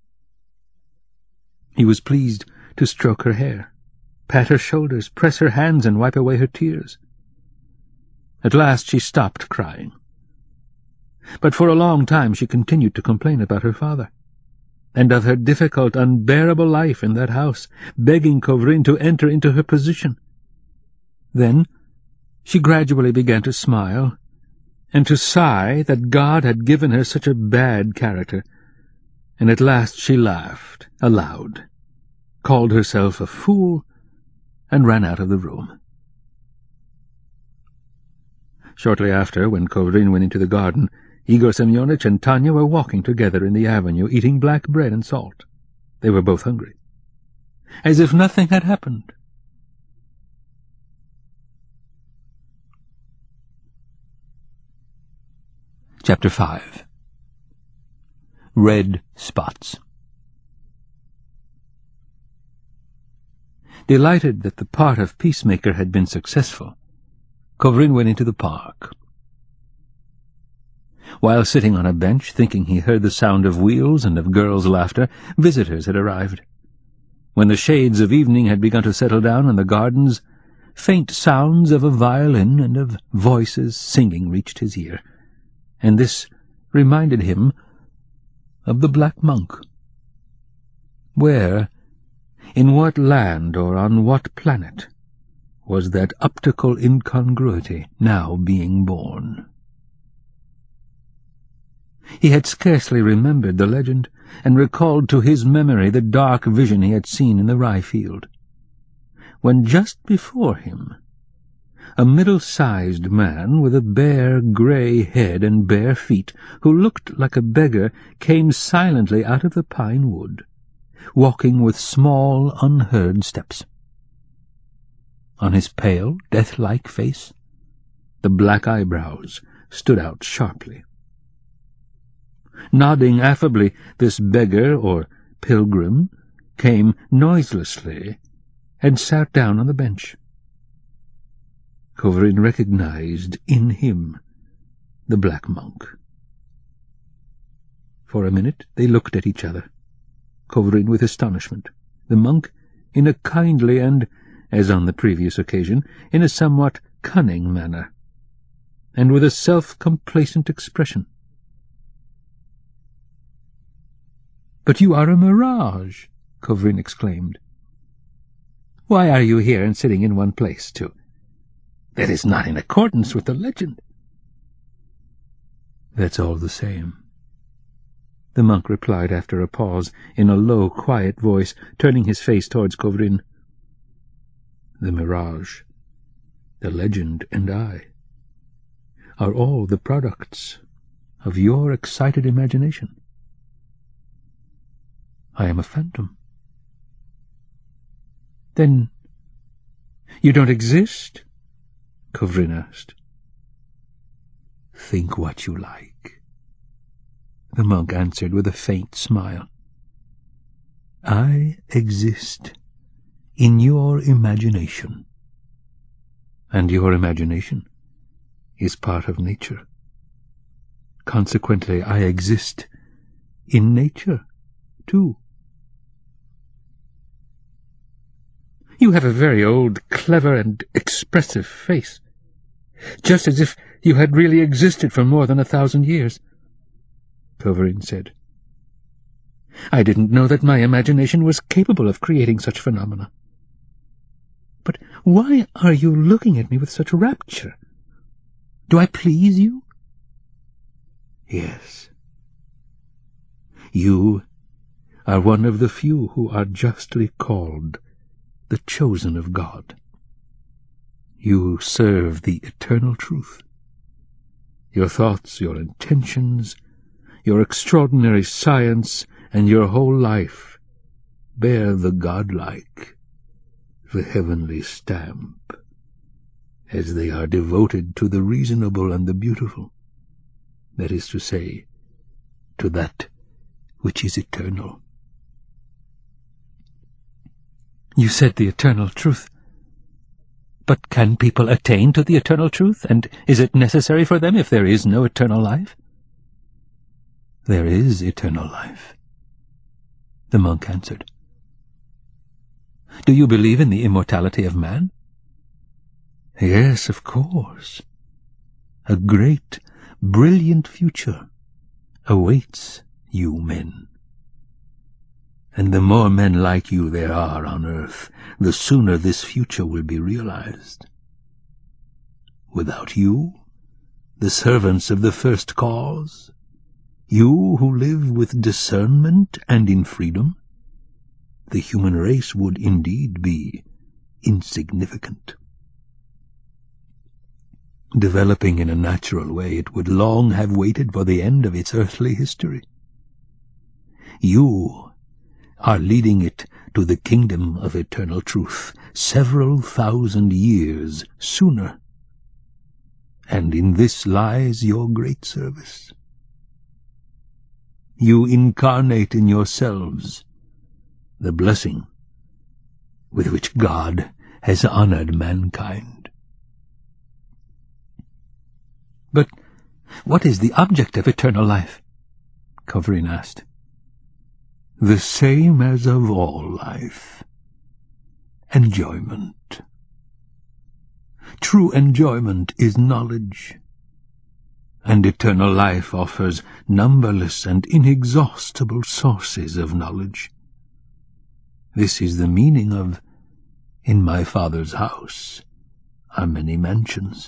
S2: He was pleased to stroke her hair, pat her shoulders, press her hands, and wipe away her tears. At last she stopped crying. But for a long time she continued to complain about her father, and of her difficult, unbearable life in that house, begging Kovrin to enter into her position. Then she gradually began to smile, and to sigh that God had given her such a bad character, and at last she laughed aloud, called herself a fool, and ran out of the room. Shortly after, when Kovrin went into the garden, Igor Semyonich and Tanya were walking together in the avenue, eating black bread and salt. They were both hungry, as if nothing had happened. Chapter five. Red Spots. Delighted that the part of peacemaker had been successful, Kovrin went into the park. While sitting on a bench, thinking he heard the sound of wheels and of girls' laughter, visitors had arrived. When the shades of evening had begun to settle down in the gardens, faint sounds of a violin and of voices singing reached his ear, and this reminded him of the Black Monk. Where, in what land or on what planet, was that optical incongruity now being born? He had scarcely remembered the legend, and recalled to his memory the dark vision he had seen in the rye field, when just before him a middle-sized man with a bare grey head and bare feet, who looked like a beggar, came silently out of the pine wood, walking with small, unheard steps. On his pale, death-like face, the black eyebrows stood out sharply. Nodding affably, this beggar, or pilgrim, came noiselessly and sat down on the bench. Kovrin recognized in him the Black Monk. For a minute they looked at each other, Kovrin with astonishment, the monk in a kindly and, as on the previous occasion, in a somewhat cunning manner. and with a self-complacent expression. "But you are a mirage," Kovrin exclaimed. "Why are you here and sitting in one place, too? That is not in accordance with the legend." "That's all the same," the monk replied after a pause, in a low, quiet voice, turning his face towards Kovrin. "The mirage, the legend, and I are all the products of your excited imagination. I am a phantom." "Then you don't exist?" Kovrin asked. "Think what you like," the monk answered with a faint smile. "I exist in your imagination, and your imagination is part of nature. Consequently, I exist in nature, too." "You have a very old, clever, and expressive face, just as if you had really existed for more than a thousand years," Kovrin said. "I didn't know that my imagination was capable of creating such phenomena. But why are you looking at me with such rapture? Do I please you?" "Yes. You are one of the few who are justly called the chosen of God. You serve the eternal truth. Your thoughts, your intentions, your extraordinary science, and your whole life bear the godlike, the heavenly stamp, as they are devoted to the reasonable and the beautiful, that is to say, to that which is eternal." "You said the eternal truth. But can people attain to the eternal truth, and is it necessary for them if there is no eternal life?" "There is eternal life," the monk answered. "Do you believe in the immortality of man?" "Yes, of course. A great, brilliant future awaits you men. And the more men like you there are on earth, the sooner this future will be realized. Without you, the servants of the First Cause, you who live with discernment and in freedom, the human race would indeed be insignificant. Developing in a natural way, it would long have waited for the end of its earthly history. You are leading it to the kingdom of eternal truth several thousand years sooner, and in this lies your great service. You incarnate in yourselves the blessing with which God has honored mankind." "But what is the object of eternal life?" Kovrin asked. "The same as of all life. Enjoyment. True enjoyment is knowledge, and eternal life offers numberless and inexhaustible sources of knowledge. This is the meaning of, 'In my Father's house are many mansions.'"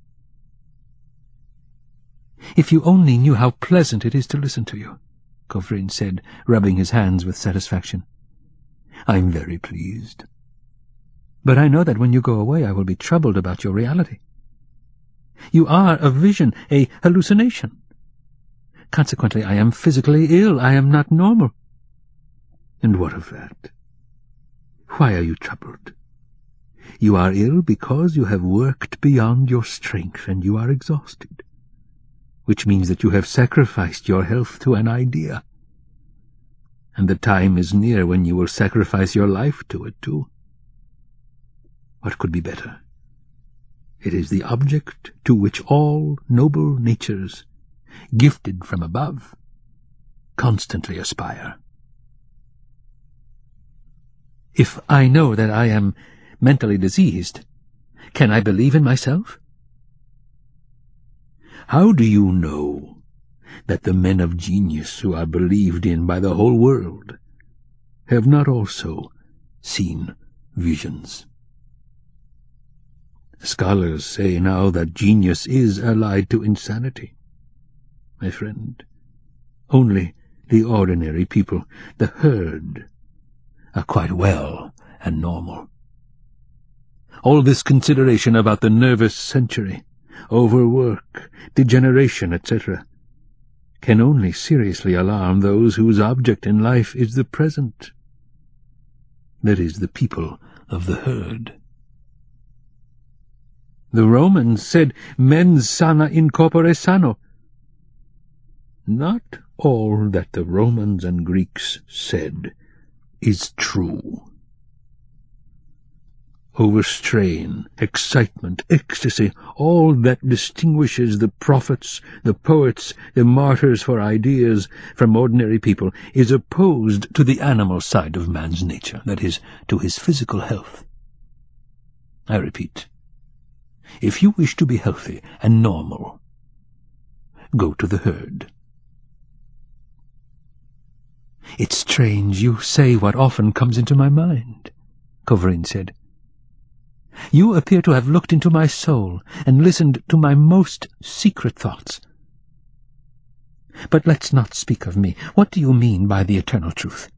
S2: "If you only knew how pleasant it is to listen to you," Kovrin said, rubbing his hands with satisfaction. "I'm very pleased. But I know that when you go away I will be troubled about your reality. You are a vision, a hallucination. Consequently, I am physically ill. I am not normal." "And what of that? Why are you troubled? You are ill because you have worked beyond your strength and you are exhausted, which means that you have sacrificed your health to an idea. And the time is near when you will sacrifice your life to it, too. What could be better? It is the object to which all noble natures, gifted from above, constantly aspire." "If I know that I am mentally diseased, can I believe in myself?" How do you know that the men of genius who are believed in by the whole world have not also seen visions? Scholars say now that genius is allied to insanity. My friend, only the ordinary people, the herd, are quite well and normal. All this consideration about the nervous century, overwork, degeneration, et cetera, can only seriously alarm those whose object in life is the present. That is, the people of the herd. The Romans said, mens sana in corpore sano. Not all that the Romans and Greeks said is true. Overstrain, excitement, ecstasy, all that distinguishes the prophets, the poets, the martyrs for ideas from ordinary people is opposed to the animal side of man's nature, that is, to his physical health. I repeat, if you wish to be healthy and normal, go to the herd. It's strange you say what often comes into my mind, Kovarin said. You appear to have looked into my soul and listened to my most secret thoughts. But let's not speak of me. What do you mean by the eternal truth?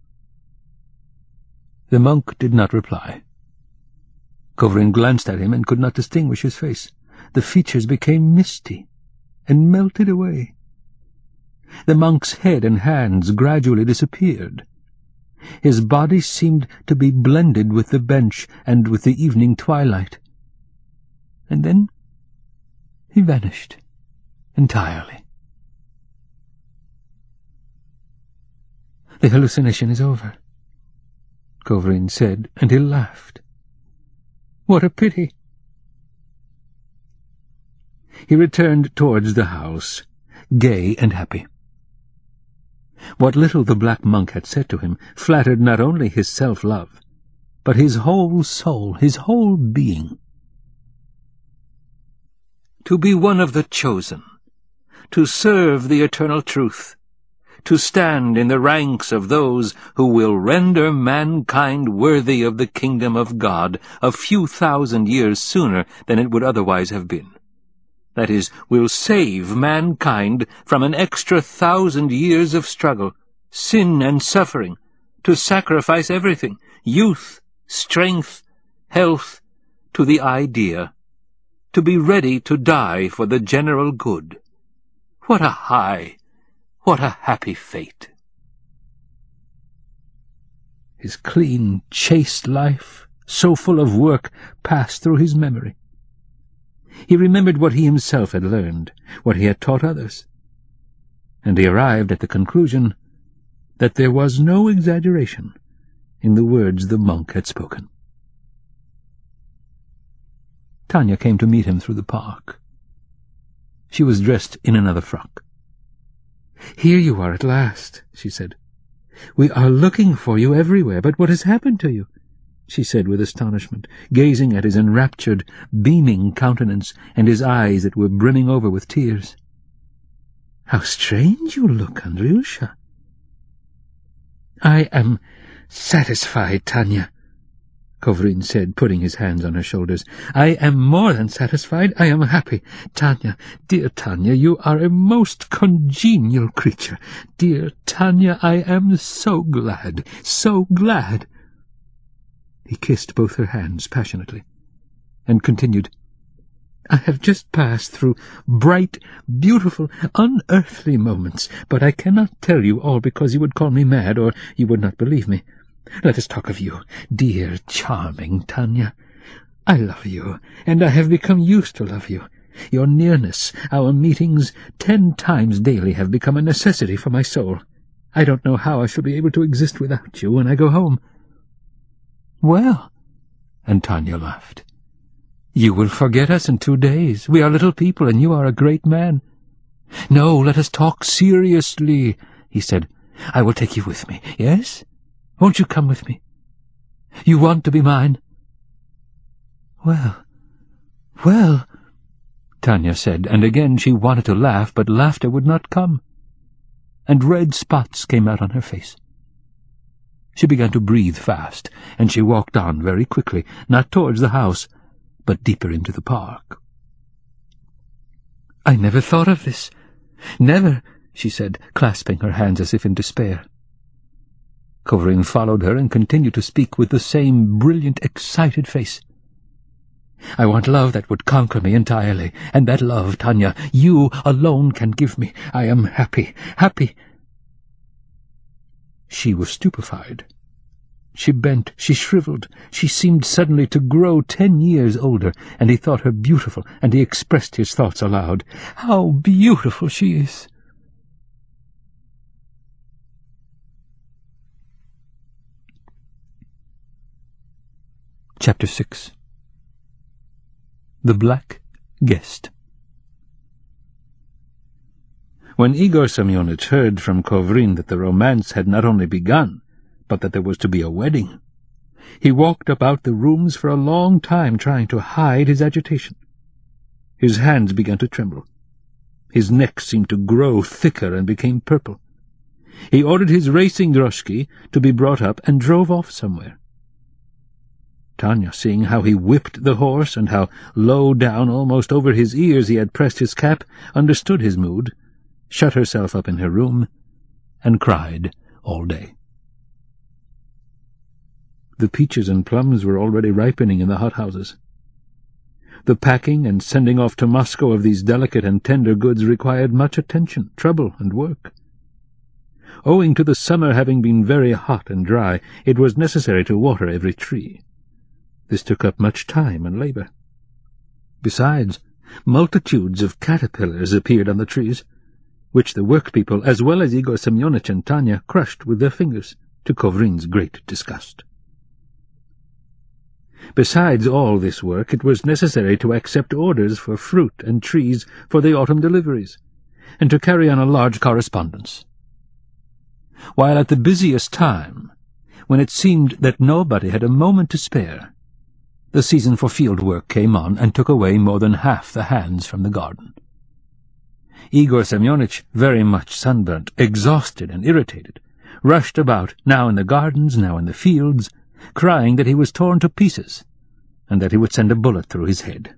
S2: The monk did not reply. Kovarin glanced at him and could not distinguish his face. The features became misty and melted away. The monk's head and hands gradually disappeared. His body seemed to be blended with the bench and with the evening twilight. And then he vanished entirely. The hallucination is over, Kovarin said, and he laughed. What a pity! He returned towards the house, gay and happy. What little the black monk had said to him flattered not only his self-love, but his whole soul, his whole being. To be one of the chosen, to serve the eternal truth, to stand in the ranks of those who will render mankind worthy of the kingdom of God a few thousand years sooner than it would otherwise have been. That is, will save mankind from an extra thousand years of struggle, sin and suffering, to sacrifice everything, youth, strength, health, to the idea, to be ready to die for the general good. What a high, what a happy fate! His clean, chaste life, so full of work, passed through his memory. He remembered what he himself had learned, what he had taught others, and he arrived at the conclusion that there was no exaggeration in the words the monk had spoken. Tanya came to meet him through the park. She was dressed in another frock. "Here you are at last," she said. "We are looking for you everywhere, but what has happened to you?" she said with astonishment, gazing at his enraptured, beaming countenance and his eyes that were brimming over with tears. "How strange you look, Andryusha." "I am satisfied, Tanya," Kovarin said, putting his hands on her shoulders. "I am more than satisfied. I am happy. Tanya, dear Tanya, you are a most congenial creature. Dear Tanya, I am so glad, so glad." He kissed both her hands passionately, and continued, "I have just passed through bright, beautiful, unearthly moments, but I cannot tell you all because you would call me mad, or you would not believe me. Let us talk of you, dear, charming Tanya. I love you, and I have become used to love you. Your nearness, our meetings, ten times daily, have become a necessity for my soul. I don't know how I shall be able to exist without you when I go home." "Well," and Tanya laughed, "you will forget us in two days. We are little people, and you are a great man." "No, let us talk seriously," he said. "I will take you with me. Yes? Won't you come with me? You want to be mine?" "Well, well," Tanya said, and again she wanted to laugh, but laughter would not come, and red spots came out on her face. She began to breathe fast, and she walked on very quickly, not towards the house, but deeper into the park. "I never thought of this. Never," she said, clasping her hands as if in despair. Kövrin followed her and continued to speak with the same brilliant, excited face. "I want love that would conquer me entirely, and that love, Tanya, you alone can give me. I am happy, happy." She was stupefied. She bent, she shriveled, she seemed suddenly to grow ten years older, and he thought her beautiful, and he expressed his thoughts aloud. "How beautiful she is!" Chapter six. The Black Guest. When Igor Semyonich heard from Kövrin that the romance had not only begun, but that there was to be a wedding, he walked about the rooms for a long time trying to hide his agitation. His hands began to tremble. His neck seemed to grow thicker and became purple. He ordered his racing droshky to be brought up and drove off somewhere. Tanya, seeing how he whipped the horse and how low down, almost over his ears, he had pressed his cap, understood his mood, shut herself up in her room, and cried all day. The peaches and plums were already ripening in the hothouses. The packing and sending off to Moscow of these delicate and tender goods required much attention, trouble, and work. Owing to the summer having been very hot and dry, it was necessary to water every tree. This took up much time and labor. Besides, multitudes of caterpillars appeared on the trees, which the workpeople, as well as Igor Semyonich and Tanya, crushed with their fingers, to Kövrin's great disgust. Besides all this work, it was necessary to accept orders for fruit and trees for the autumn deliveries, and to carry on a large correspondence. While at the busiest time, when it seemed that nobody had a moment to spare, the season for field work came on and took away more than half the hands from the garden. Igor Semyonich, very much sunburnt, exhausted and irritated, rushed about, now in the gardens, now in the fields, crying that he was torn to pieces, and that he would send a bullet through his head.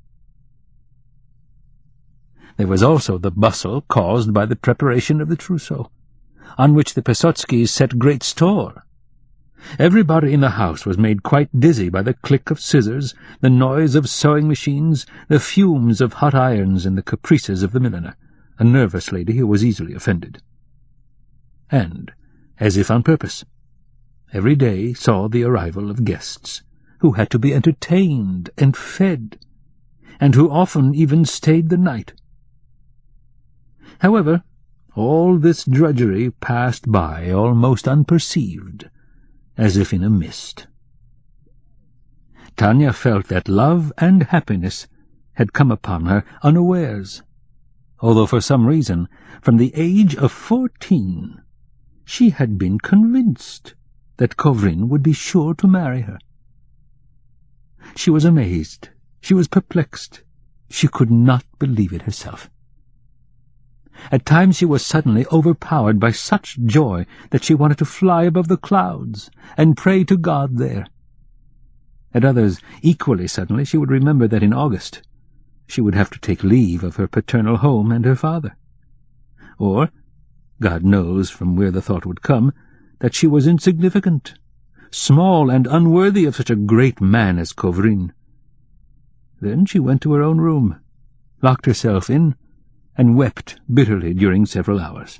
S2: There was also the bustle caused by the preparation of the trousseau, on which the Pesotskys set great store. Everybody in the house was made quite dizzy by the click of scissors, the noise of sewing machines, the fumes of hot irons, and the caprices of the milliner, a nervous lady who was easily offended. And, as if on purpose, every day saw the arrival of guests, who had to be entertained and fed, and who often even stayed the night. However, all this drudgery passed by almost unperceived, as if in a mist. Tanya felt that love and happiness had come upon her unawares, although for some reason, from the age of fourteen, she had been convinced that Kövrin would be sure to marry her. She was amazed, she was perplexed, she could not believe it herself. At times she was suddenly overpowered by such joy that she wanted to fly above the clouds and pray to God there. At others, equally suddenly, she would remember that in August she would have to take leave of her paternal home and her father. Or, God knows from where the thought would come, that she was insignificant, small and unworthy of such a great man as Kövrin. Then she went to her own room, locked herself in, and wept bitterly during several hours.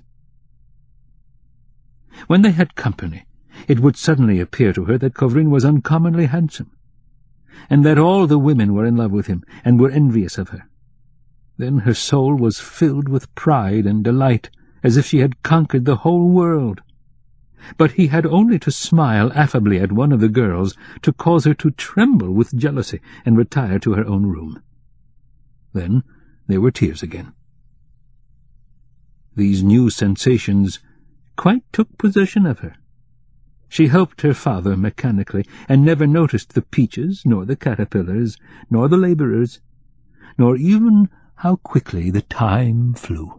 S2: When they had company, it would suddenly appear to her that Kövrin was uncommonly handsome, and that all the women were in love with him and were envious of her. Then her soul was filled with pride and delight, as if she had conquered the whole world. But he had only to smile affably at one of the girls to cause her to tremble with jealousy and retire to her own room. Then there were tears again. These new sensations quite took possession of her. She helped her father mechanically, and never noticed the peaches, nor the caterpillars, nor the labourers, nor even how quickly the time flew.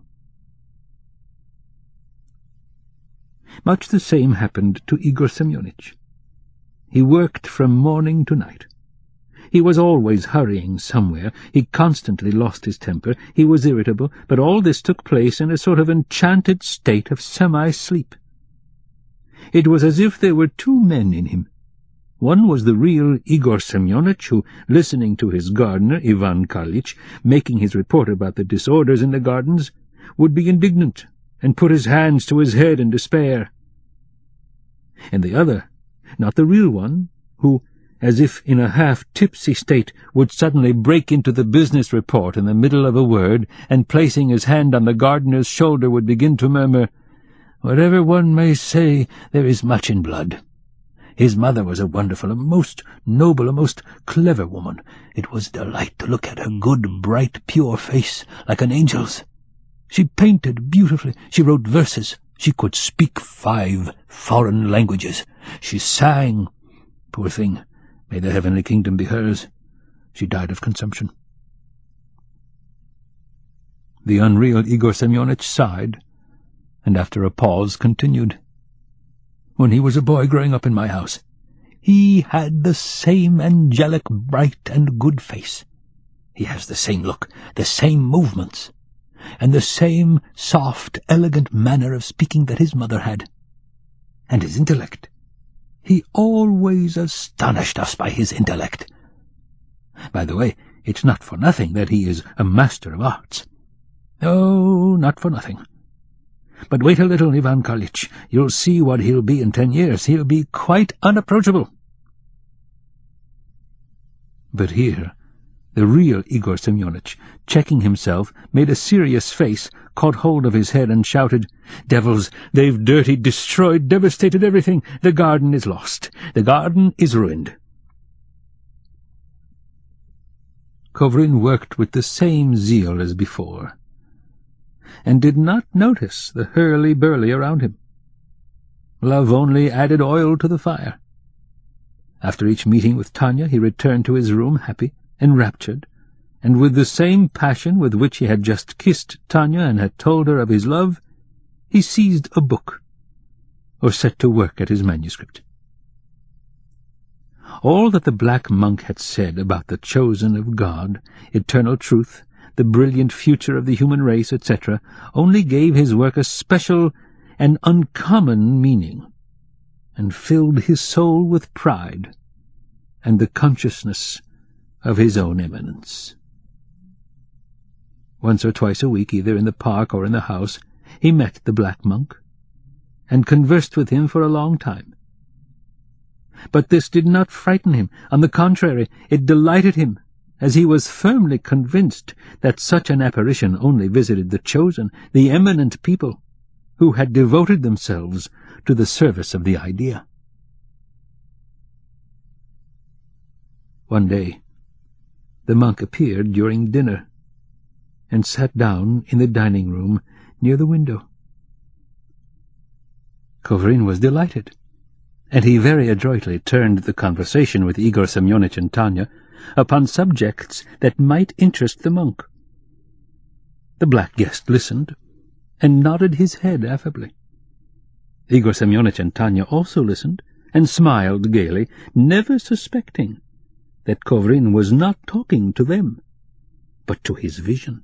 S2: Much the same happened to Igor Semyonitch. He worked from morning to night. He was always hurrying somewhere. He constantly lost his temper. He was irritable, but all this took place in a sort of enchanted state of semi-sleep. It was as if there were two men in him. One was the real Igor Semyonitch, who, listening to his gardener, Ivan Karlitch, making his report about the disorders in the gardens, would be indignant and put his hands to his head in despair. And the other, not the real one, who, as if in a half-tipsy state, would suddenly break into the business report in the middle of a word, and placing his hand on the gardener's shoulder would begin to murmur, "Whatever one may say, there is much in blood. His mother was a wonderful, a most noble, a most clever woman. It was a delight to look at her good, bright, pure face, like an angel's. She painted beautifully, she wrote verses, she could speak five foreign languages, she sang. Poor thing, may the heavenly kingdom be hers. She died of consumption." The unreal Igor Semyonitch sighed, and after a pause continued. "When he was a boy growing up in my house, he had the same angelic, bright and good face. He has the same look, the same movements, and the same soft, elegant manner of speaking that his mother had. And his intellect. He always astonished us by his intellect. By the way, it's not for nothing that he is a master of arts. Oh, not for nothing. But wait a little, Ivan Karlitch. You'll see what he'll be in ten years. He'll be quite unapproachable." But here, the real Igor Semyonitch, checking himself, made a serious face, caught hold of his head, and shouted, "Devils! They've dirtied, destroyed, devastated everything. The garden is lost. The garden is ruined." Kovrin worked with the same zeal as before, and did not notice the hurly-burly around him. Love only added oil to the fire. After each meeting with Tanya, he returned to his room happy, enraptured, and with the same passion with which he had just kissed Tanya and had told her of his love, he seized a book, or set to work at his manuscript. All that the black monk had said about the chosen of God, eternal truth, the brilliant future of the human race, et cetera, only gave his work a special and uncommon meaning, and filled his soul with pride and the consciousness of his own eminence. Once or twice a week, either in the park or in the house, he met the black monk, and conversed with him for a long time. But this did not frighten him. On the contrary, it delighted him, as he was firmly convinced that such an apparition only visited the chosen, the eminent people, who had devoted themselves to the service of the idea. One day, the monk appeared during dinner, and sat down in the dining-room near the window. Kovrin was delighted, and he very adroitly turned the conversation with Igor Semyonitch and Tanya upon subjects that might interest the monk. The black guest listened, and nodded his head affably. Igor Semyonitch and Tanya also listened, and smiled gaily, never suspecting that Kovrin was not talking to them, but to his vision.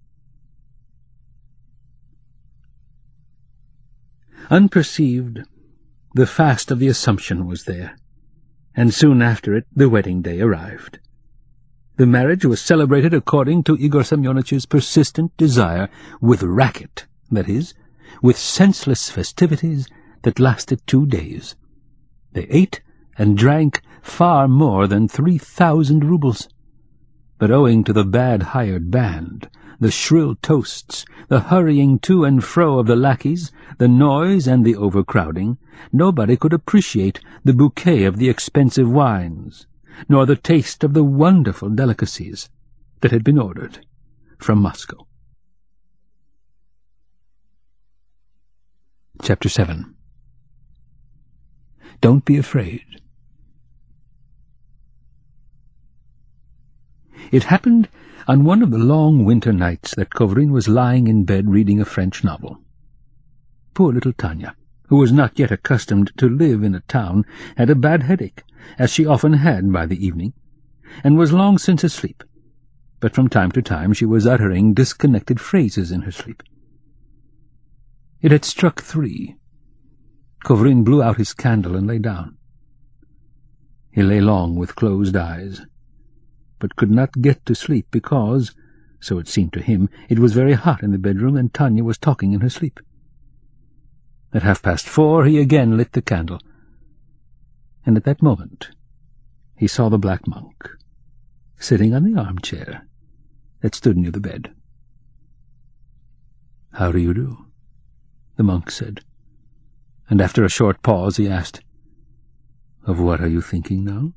S2: Unperceived, the fast of the Assumption was there, and soon after it the wedding day arrived. The marriage was celebrated according to Igor Semyonitch's persistent desire, with racket, that is, with senseless festivities that lasted two days. They ate and drank far more than three thousand roubles. But owing to the bad hired band, the shrill toasts, the hurrying to and fro of the lackeys, the noise and the overcrowding, nobody could appreciate the bouquet of the expensive wines, nor the taste of the wonderful delicacies that had been ordered from Moscow. Chapter seven. Don't be afraid. It happened on one of the long winter nights that Kovrin was lying in bed reading a French novel. Poor little Tanya, who was not yet accustomed to live in a town, had a bad headache, as she often had by the evening, and was long since asleep, but from time to time she was uttering disconnected phrases in her sleep. It had struck three. Kovrin blew out his candle and lay down. He lay long with closed eyes, but could not get to sleep because, so it seemed to him, it was very hot in the bedroom and Tanya was talking in her sleep. At half past four he again lit the candle, and at that moment he saw the black monk, sitting on the armchair that stood near the bed. "How do you do?" the monk said, and after a short pause he asked, "Of what are you thinking now?"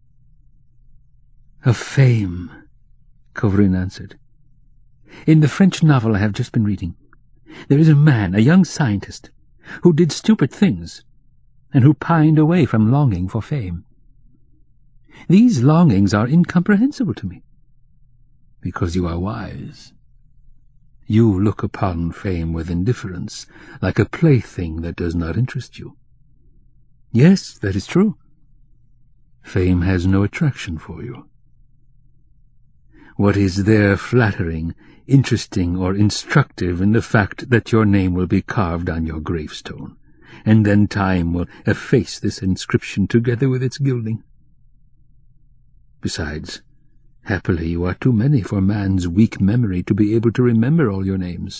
S2: "Of fame," Kovrin answered. "In the French novel I have just been reading, there is a man, a young scientist, who did stupid things, and who pined away from longing for fame. These longings are incomprehensible to me." "Because you are wise. You look upon fame with indifference, like a plaything that does not interest you." "Yes, that is true." "Fame has no attraction for you. What is there flattering, interesting, or instructive in the fact that your name will be carved on your gravestone, and then time will efface this inscription together with its gilding? Besides, happily you are too many for man's weak memory to be able to remember all your names."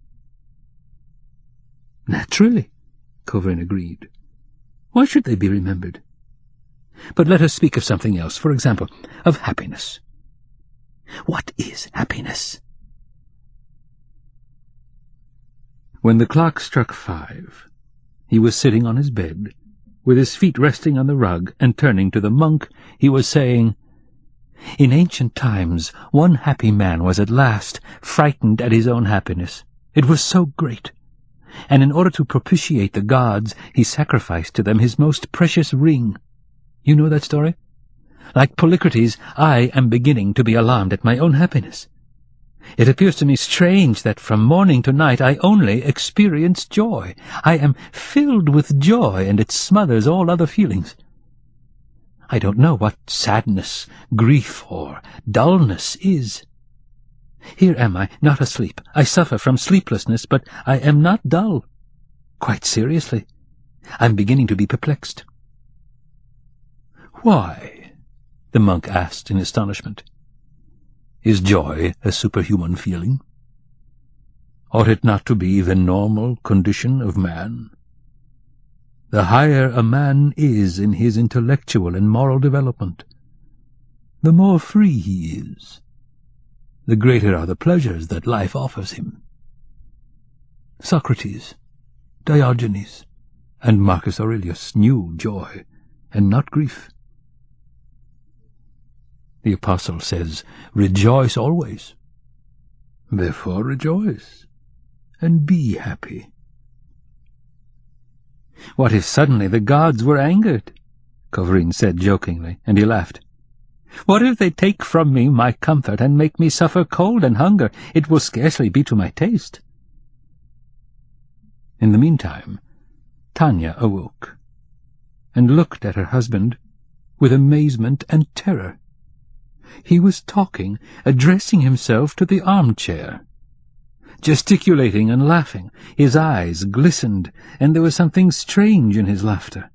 S2: "Naturally," Kovrin agreed. "Why should they be remembered? But let us speak of something else, for example, of happiness. What is happiness?" When the clock struck five, he was sitting on his bed, with his feet resting on the rug, and turning to the monk, he was saying, "In ancient times, one happy man was at last frightened at his own happiness. It was so great, and in order to propitiate the gods, he sacrificed to them his most precious ring. You know that story? Like Polycrates, I am beginning to be alarmed at my own happiness. It appears to me strange that from morning to night I only experience joy. I am filled with joy, and it smothers all other feelings. I don't know what sadness, grief, or dullness is. Here am I, not asleep. I suffer from sleeplessness, but I am not dull. Quite seriously, I am beginning to be perplexed." "Why?" the monk asked in astonishment. "Is joy a superhuman feeling? Ought it not to be the normal condition of man? The higher a man is in his intellectual and moral development, the more free he is, the greater are the pleasures that life offers him. Socrates, Diogenes, and Marcus Aurelius knew joy and not grief. The Apostle says, 'Rejoice always.' Therefore rejoice, and be happy." "What if suddenly the gods were angered?" Kovrin said jokingly, and he laughed. "What if they take from me my comfort and make me suffer cold and hunger? It will scarcely be to my taste." In the meantime, Tanya awoke, and looked at her husband with amazement and terror. He was talking, addressing himself to the armchair, gesticulating and laughing. His eyes glistened, and there was something strange in his laughter.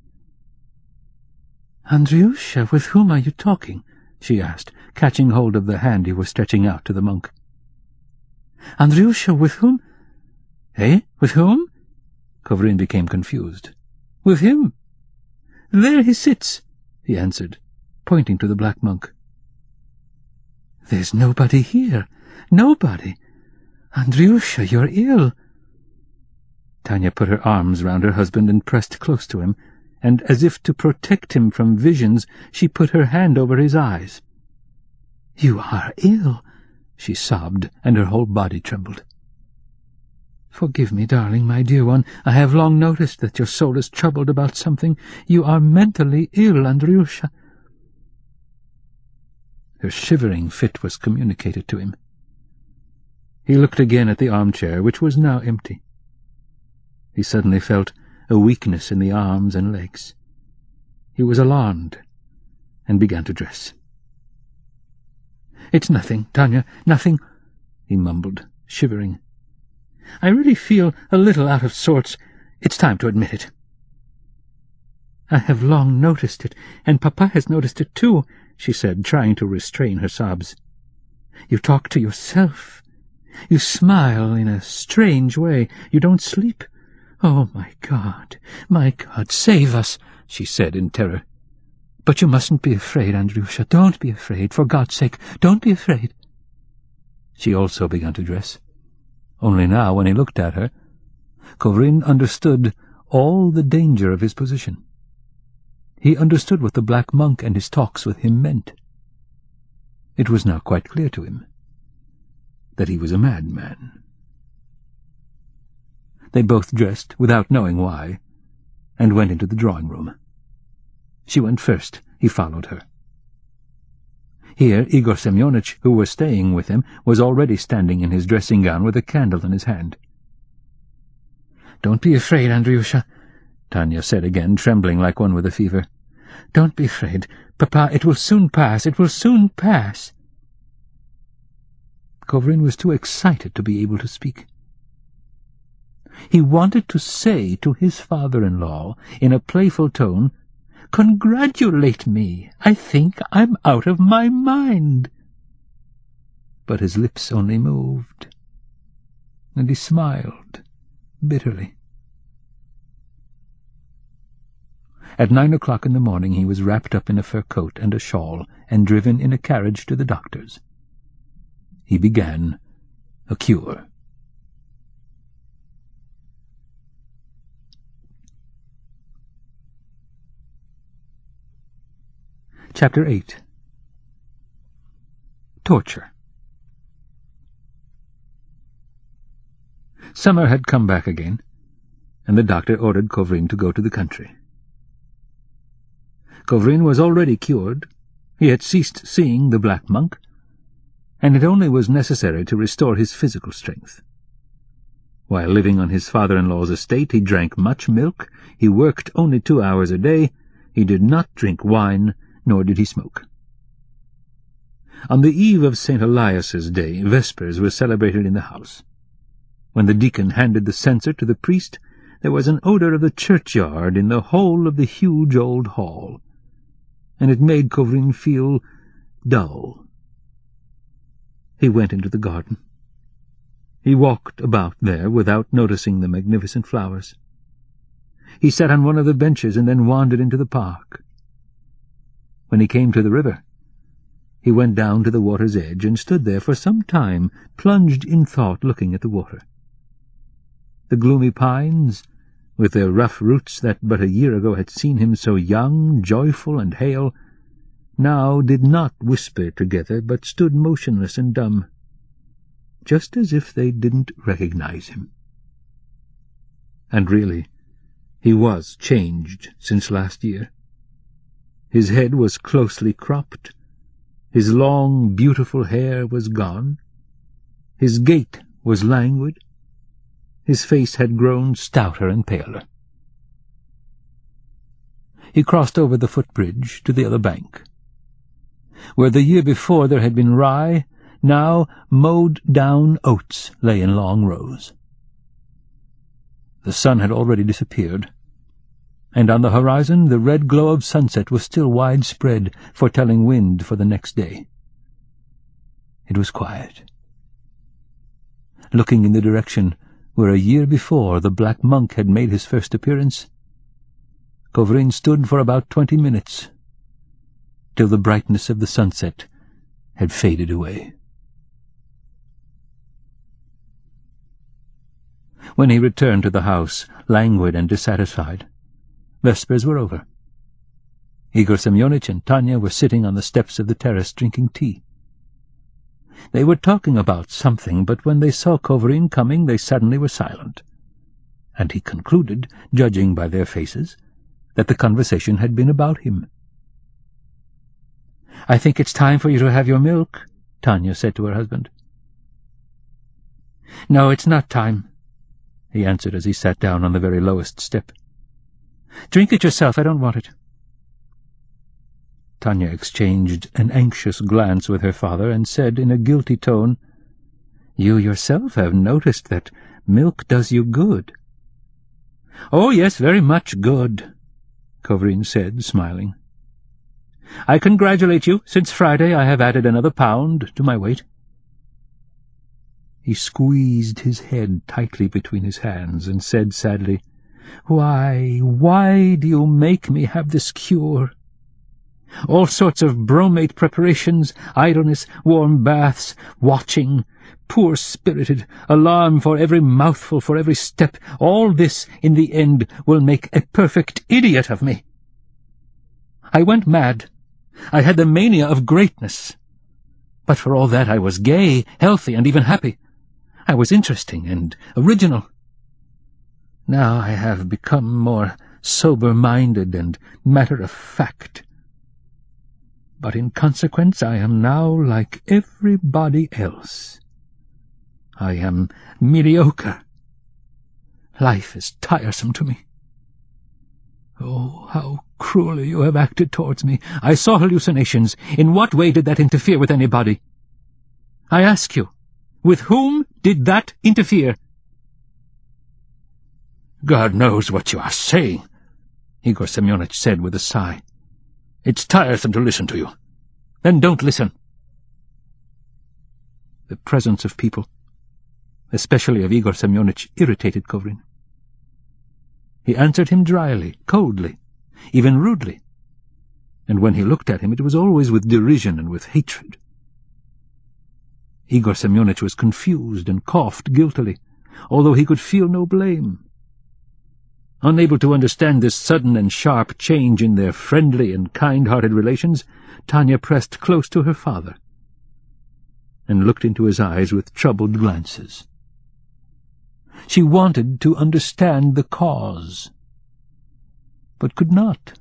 S2: "Andryusha, with whom are you talking?" she asked, catching hold of the hand he was stretching out to the monk. "Andryusha, with whom? Eh, with whom?" Kovrin became confused. "With him. There he sits," he answered, pointing to the black monk. "There's nobody here, nobody. Andryusha, you're ill." Tanya put her arms round her husband and pressed close to him, and as if to protect him from visions, she put her hand over his eyes. "You are ill," she sobbed, and her whole body trembled. "Forgive me, darling, my dear one. I have long noticed that your soul is troubled about something. You are mentally ill, Andryusha." Her shivering fit was communicated to him. He looked again at the armchair, which was now empty. He suddenly felt a weakness in the arms and legs. He was alarmed, and began to dress. "It's nothing, Tanya, nothing," he mumbled, shivering. "I really feel a little out of sorts. It's time to admit it." "I have long noticed it, and Papa has noticed it too," she said, trying to restrain her sobs. "You talk to yourself. You smile in a strange way. You don't sleep. Oh, my God, my God, save us," she said in terror. "But you mustn't be afraid, Andryusha. Don't be afraid. For God's sake, don't be afraid." She also began to dress. Only now, when he looked at her, Kovrin understood all the danger of his position. He understood what the black monk and his talks with him meant. It was now quite clear to him that he was a madman. They both dressed, without knowing why, and went into the drawing-room. She went first. He followed her. Here Igor Semyonich, who was staying with him, was already standing in his dressing-gown with a candle in his hand. "Don't be afraid, Andryusha," Tanya said again, trembling like one with a fever. "Don't be afraid. Papa, it will soon pass. It will soon pass." Kovrin was too excited to be able to speak. He wanted to say to his father-in-law, in a playful tone, "Congratulate me. I think I'm out of my mind." But his lips only moved, and he smiled bitterly. At nine o'clock in the morning he was wrapped up in a fur coat and a shawl and driven in a carriage to the doctor's. He began a cure. Chapter eight. Torture. Summer had come back again, and the doctor ordered Kovrin to go to the country. Kovrin was already cured. He had ceased seeing the black monk, and it only was necessary to restore his physical strength. While living on his father-in-law's estate, he drank much milk, he worked only two hours a day, he did not drink wine, nor did he smoke. On the eve of Saint Elias's day, vespers were celebrated in the house. When the deacon handed the censer to the priest, there was an odour of the churchyard in the whole of the huge old hall, and it made Kovrin feel dull. He went into the garden. He walked about there without noticing the magnificent flowers. He sat on one of the benches and then wandered into the park. When he came to the river, he went down to the water's edge and stood there for some time, plunged in thought, looking at the water. The gloomy pines, with their rough roots that but a year ago had seen him so young, joyful, and hale, now did not whisper together, but stood motionless and dumb, just as if they didn't recognize him. And really, he was changed since last year. His head was closely cropped, his long, beautiful hair was gone, his gait was languid, his face had grown stouter and paler. He crossed over the footbridge to the other bank. Where the year before there had been rye, now mowed down oats lay in long rows. The sun had already disappeared, and on the horizon the red glow of sunset was still widespread, foretelling wind for the next day. It was quiet. Looking in the direction where a year before the black monk had made his first appearance, Kovrin stood for about twenty minutes, till the brightness of the sunset had faded away. When he returned to the house, languid and dissatisfied, vespers were over. Igor Semyonich and Tanya were sitting on the steps of the terrace drinking tea. They were talking about something, but when they saw Kovrin coming they suddenly were silent, and he concluded, judging by their faces, that the conversation had been about him. "I think it's time for you to have your milk," Tanya said to her husband. "No, it's not time," he answered as he sat down on the very lowest step. "Drink it yourself, I don't want it." Tanya exchanged an anxious glance with her father and said in a guilty tone, "You yourself have noticed that milk does you good." "Oh, yes, very much good," Kovrin said, smiling. "I congratulate you. Since Friday I have added another pound to my weight." He squeezed his head tightly between his hands and said sadly, "Why, why do you make me have this cure? All sorts of bromate preparations, idleness, warm baths, watching, poor-spirited, alarm for every mouthful, for every step. All this, in the end, will make a perfect idiot of me. I went mad. I had the mania of greatness. But for all that I was gay, healthy, and even happy. I was interesting and original. Now I have become more sober-minded and matter-of-fact. But in consequence I am now like everybody else. I am mediocre. Life is tiresome to me. Oh, how cruelly you have acted towards me. I saw hallucinations. In what way did that interfere with anybody? I ask you, with whom did that interfere?" "God knows what you are saying," Igor Semyonich said with a sigh. "It's tiresome to listen to you. Then don't listen." The presence of people, especially of Igor Semyonich, irritated Kovrin. He answered him dryly, coldly, even rudely, and when he looked at him it was always with derision and with hatred. Igor Semyonich was confused and coughed guiltily, although he could feel no blame. Unable to understand this sudden and sharp change in their friendly and kind-hearted relations, Tanya pressed close to her father and looked into his eyes with troubled glances. She wanted to understand the cause, but could not.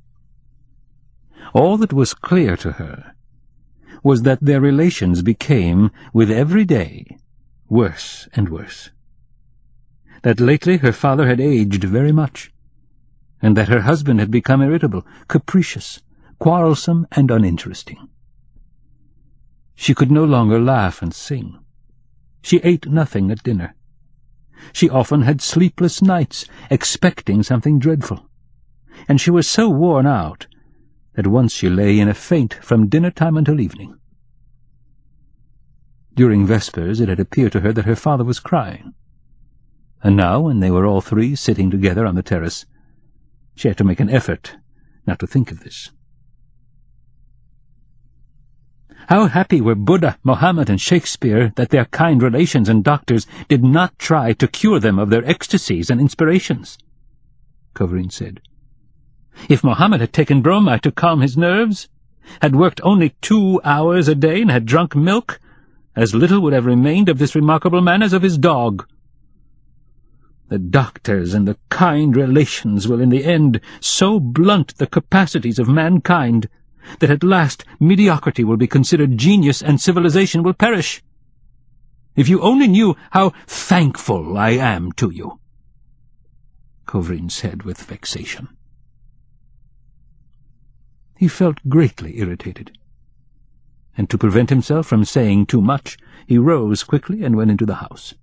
S2: All that was clear to her was that their relations became, with every day, worse and worse. That lately her father had aged very much, and that her husband had become irritable, capricious, quarrelsome, and uninteresting. She could no longer laugh and sing. She ate nothing at dinner. She often had sleepless nights, expecting something dreadful, and she was so worn out that once she lay in a faint from dinner-time until evening. During Vespers it had appeared to her that her father was crying, and now, when they were all three sitting together on the terrace, she had to make an effort not to think of this. How happy were Buddha, Mohammed, and Shakespeare that their kind relations and doctors did not try to cure them of their ecstasies and inspirations, Kovrin said. If Mohammed had taken bromide to calm his nerves, had worked only two hours a day, and had drunk milk, as little would have remained of this remarkable man as of his dog. The doctors and the kind relations will in the end so blunt the capacities of mankind that at last mediocrity will be considered genius and civilization will perish. If you only knew how thankful I am to you, Kovrin said with vexation. He felt greatly irritated, and to prevent himself from saying too much, he rose quickly and went into the house.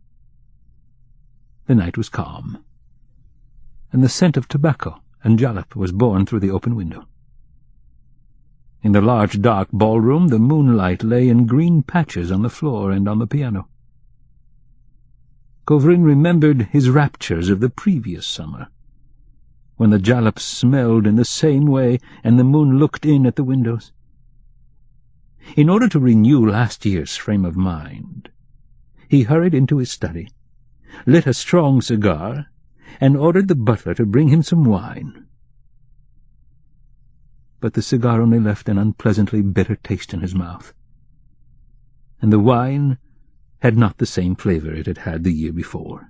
S2: The night was calm, and the scent of tobacco and jalap was borne through the open window. In the large dark ballroom the moonlight lay in green patches on the floor and on the piano. Kovrin remembered his raptures of the previous summer, when the jalap smelled in the same way and the moon looked in at the windows. In order to renew last year's frame of mind, he hurried into his study, lit a strong cigar, and ordered the butler to bring him some wine. But the cigar only left an unpleasantly bitter taste in his mouth, and the wine had not the same flavour it had had the year before.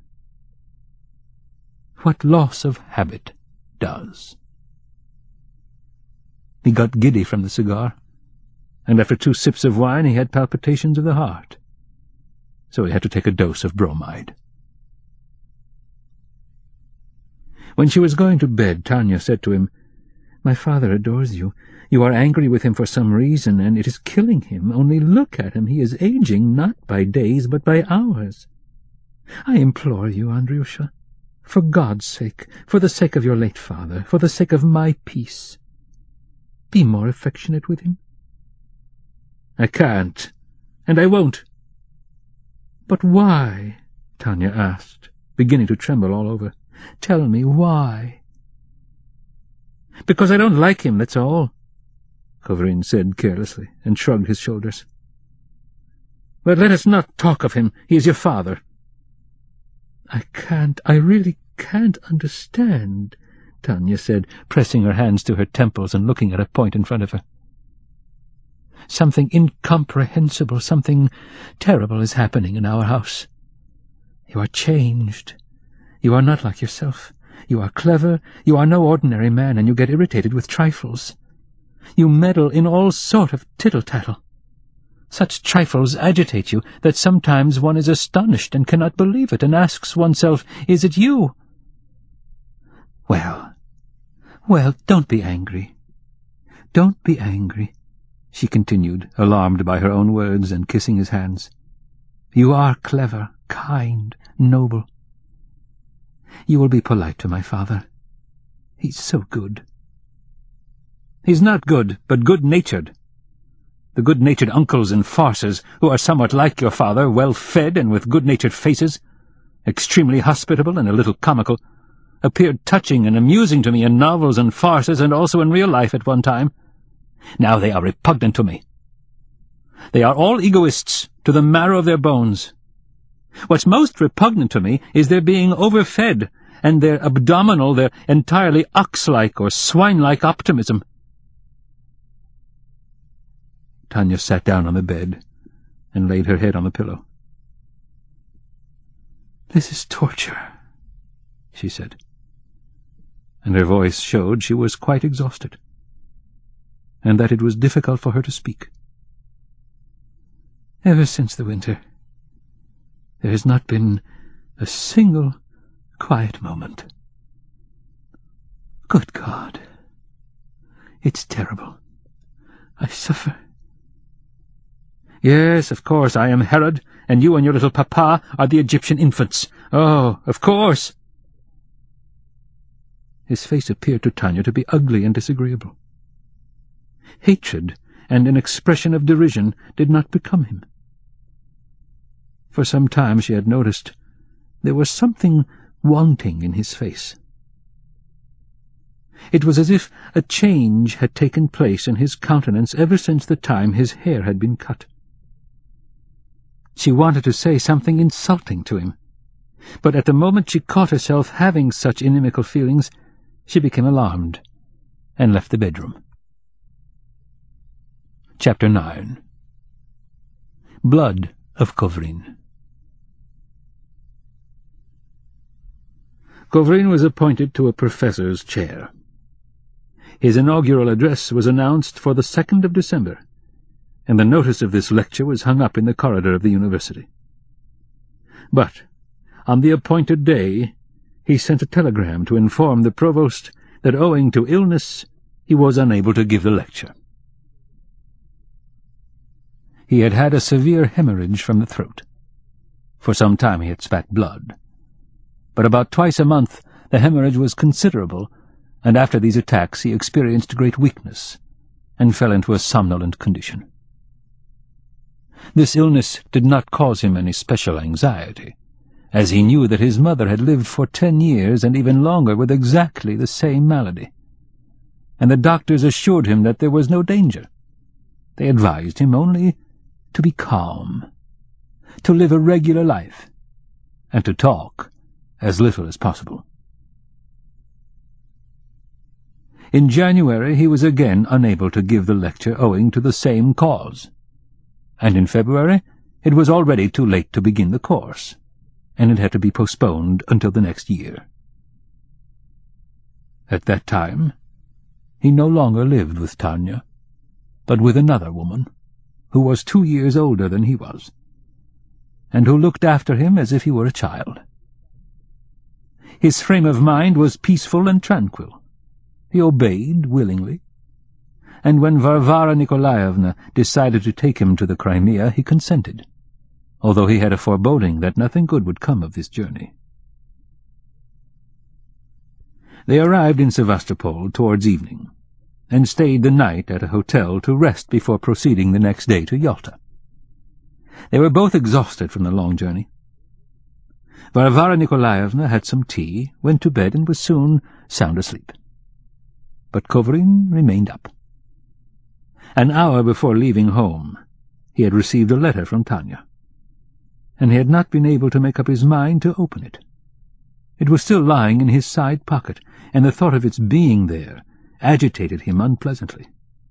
S2: What loss of habit does. He got giddy from the cigar, and after two sips of wine he had palpitations of the heart. So he had to take a dose of bromide. When she was going to bed, Tanya said to him, "My father adores you. You are angry with him for some reason, and it is killing him. Only look at him. He is aging not by days, but by hours. I implore you, Andryusha, for God's sake, for the sake of your late father, for the sake of my peace, be more affectionate with him." "I can't, and I won't." "But why?" Tanya asked, beginning to tremble all over. "Tell me why." "Because I don't like him, that's all," Kovarin said carelessly, and shrugged his shoulders. "But let us not talk of him. He is your father." "I can't, I really can't understand," Tanya said, pressing her hands to her temples and looking at a point in front of her. "Something incomprehensible, something terrible is happening in our house. You are changed. You are not like yourself. You are clever, you are no ordinary man, and you get irritated with trifles. You meddle in all sort of tittle-tattle. Such trifles agitate you that sometimes one is astonished and cannot believe it, and asks oneself, is it you? Well, well, don't be angry. Don't be angry," she continued, alarmed by her own words and kissing his hands. "You are clever, kind, noble. You will be polite to my father. He's so good." "He's not good, but good-natured. The good-natured uncles in farces, who are somewhat like your father, well-fed and with good-natured faces, extremely hospitable and a little comical, appeared touching and amusing to me in novels and farces and also in real life at one time. Now they are repugnant to me. They are all egoists to the marrow of their bones. What's most repugnant to me is their being overfed, and their abdominal, their entirely ox-like or swine-like optimism." Tanya sat down on the bed and laid her head on the pillow. "This is torture," she said, and her voice showed she was quite exhausted, and that it was difficult for her to speak. "Ever since the winter, there has not been a single quiet moment. Good God! It's terrible. I suffer." "Yes, of course, I am Herod, and you and your little papa are the Egyptian infants. Oh, of course." His face appeared to Tanya to be ugly and disagreeable. Hatred and an expression of derision did not become him. For some time she had noticed there was something wanting in his face. It was as if a change had taken place in his countenance ever since the time his hair had been cut. She wanted to say something insulting to him, but at the moment she caught herself having such inimical feelings, she became alarmed and left the bedroom. Chapter nine. Blood of Kovarin. Kovarin was appointed to a professor's chair. His inaugural address was announced for the second of December, and the notice of this lecture was hung up in the corridor of the university. But on the appointed day he sent a telegram to inform the provost that owing to illness he was unable to give the lecture. He had had a severe hemorrhage from the throat. For some time he had spat blood, but about twice a month the hemorrhage was considerable, and after these attacks he experienced great weakness and fell into a somnolent condition. This illness did not cause him any special anxiety, as he knew that his mother had lived for ten years and even longer with exactly the same malady, and the doctors assured him that there was no danger. They advised him only to be calm, to live a regular life, and to talk as little as possible. In January he was again unable to give the lecture owing to the same cause, and in February it was already too late to begin the course, and it had to be postponed until the next year. At that time he no longer lived with Tanya, but with another woman, who was two years older than he was, and who looked after him as if he were a child. His frame of mind was peaceful and tranquil. He obeyed willingly, and when Varvara Nikolaevna decided to take him to the Crimea, he consented, although he had a foreboding that nothing good would come of this journey. They arrived in Sevastopol towards evening, and stayed the night at a hotel to rest before proceeding the next day to Yalta. They were both exhausted from the long journey. Varvara Nikolaevna had some tea, went to bed, and was soon sound asleep. But Kovarin remained up. An hour before leaving home, he had received a letter from Tanya, and he had not been able to make up his mind to open it. It was still lying in his side pocket, and the thought of its being there agitated him unpleasantly.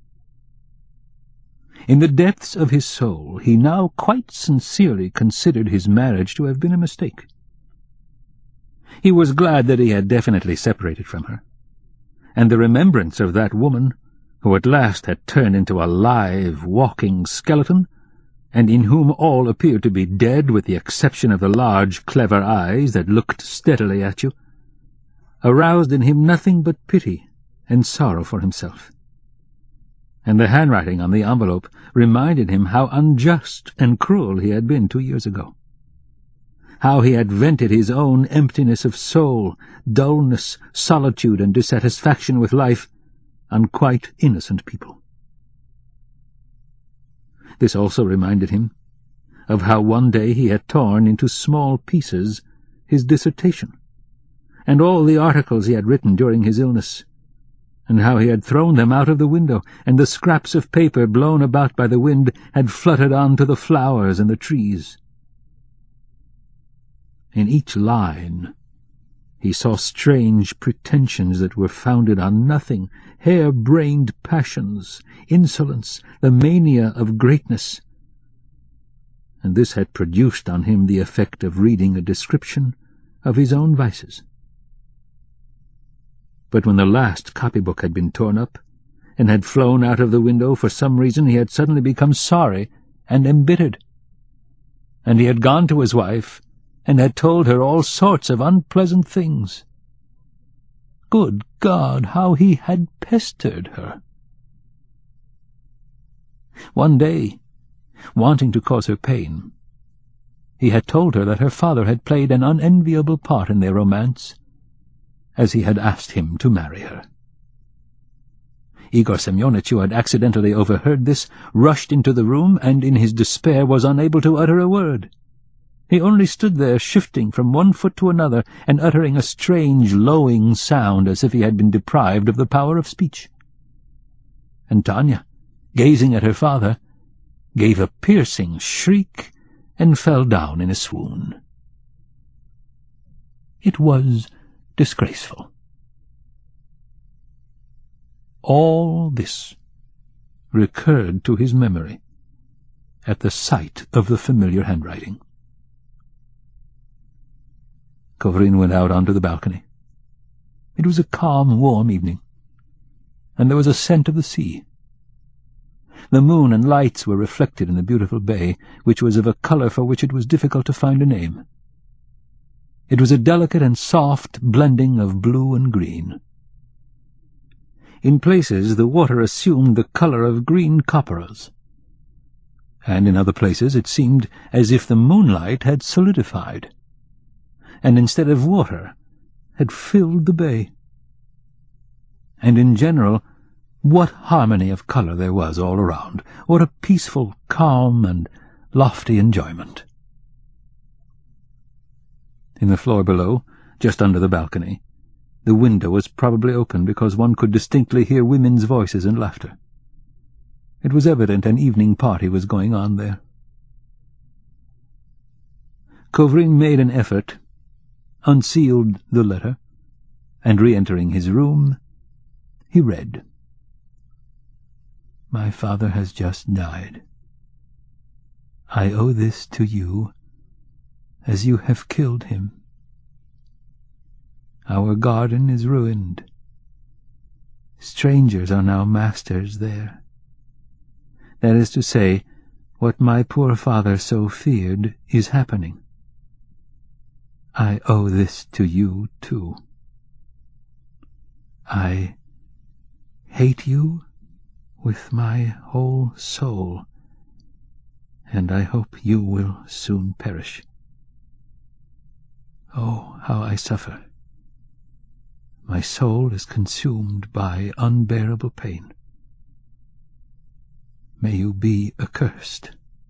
S2: In the depths of his soul he now quite sincerely considered his marriage to have been a mistake. He was glad that he had definitely separated from her, and the remembrance of that woman, who at last had turned into a live, walking skeleton, and in whom all appeared to be dead with the exception of the large, clever eyes that looked steadily at you, aroused in him nothing but pity and sorrow for himself. And the handwriting on the envelope reminded him how unjust and cruel he had been two years ago, how he had vented his own emptiness of soul, dullness, solitude, and dissatisfaction with life on quite innocent people. This also reminded him of how one day he had torn into small pieces his dissertation, and all the articles he had written during his illness, and how he had thrown them out of the window, and the scraps of paper blown about by the wind had fluttered on to the flowers and the trees. In each line he saw strange pretensions that were founded on nothing, hare-brained passions, insolence, the mania of greatness, and this had produced on him the effect of reading a description of his own vices. But when the last copybook had been torn up, and had flown out of the window, for some reason he had suddenly become sorry and embittered, and he had gone to his wife and had told her all sorts of unpleasant things. Good God, how he had pestered her! One day, wanting to cause her pain, he had told her that her father had played an unenviable part in their romance, as he had asked him to marry her. Igor Semyonitch, who had accidentally overheard this, rushed into the room, and in his despair was unable to utter a word. He only stood there, shifting from one foot to another, and uttering a strange, lowing sound, as if he had been deprived of the power of speech. And Tanya, gazing at her father, gave a piercing shriek and fell down in a swoon. It was disgraceful. All this recurred to his memory at the sight of the familiar handwriting. Kovarin went out onto the balcony. It was a calm, warm evening, and there was a scent of the sea. The moon and lights were reflected in the beautiful bay, which was of a colour for which it was difficult to find a name. It was a delicate and soft blending of blue and green. In places the water assumed the colour of green copperas, and in other places it seemed as if the moonlight had solidified, and instead of water had filled the bay. And in general, what harmony of colour there was all around! What a peaceful, calm, and lofty enjoyment! In the floor below, just under the balcony, the window was probably open because one could distinctly hear women's voices and laughter. It was evident an evening party was going on there. Kovarin made an effort, unsealed the letter, and re-entering his room, he read, "My father has just died. I owe this to you, as you have killed him. Our garden is ruined. Strangers are now masters there. That is to say, What my poor father so feared is happening. I owe this to you, too. I hate you with my whole soul, and I hope you will soon perish. Oh, how I suffer! My soul is consumed by unbearable pain. May you be accursed.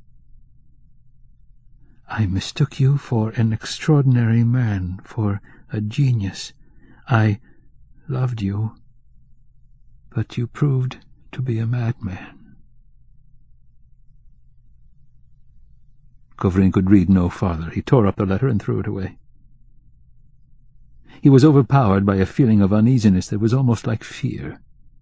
S2: I mistook you for an extraordinary man, for a genius. I loved you, but you proved to be a madman. Kovrin could read no farther. He tore up the letter and threw it away. He was overpowered by a feeling of uneasiness that was almost like fear.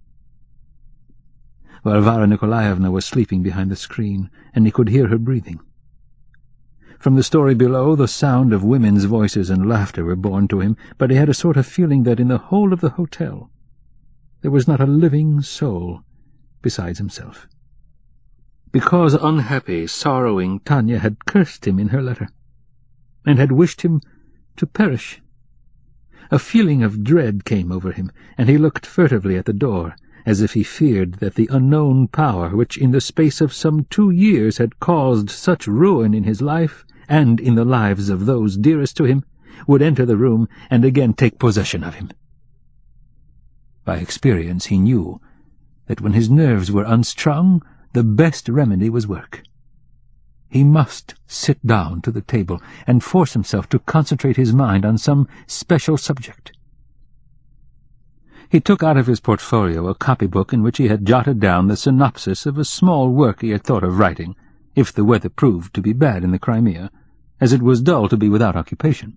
S2: Varvara Nikolaevna was sleeping behind the screen, and he could hear her breathing. From the story below, the sound of women's voices and laughter were borne to him, but he had a sort of feeling that in the whole of the hotel there was not a living soul besides himself. Because unhappy, sorrowing Tanya had cursed him in her letter, and had wished him to perish. A feeling of dread came over him, and he looked furtively at the door, as if he feared that the unknown power which in the space of some two years had caused such ruin in his life and in the lives of those dearest to him would enter the room and again take possession of him. By experience he knew that when his nerves were unstrung, the best remedy was work. He must sit down to the table and force himself to concentrate his mind on some special subject. He took out of his portfolio a copybook in which he had jotted down the synopsis of a small work he had thought of writing, if the weather proved to be bad in the Crimea, as it was dull to be without occupation.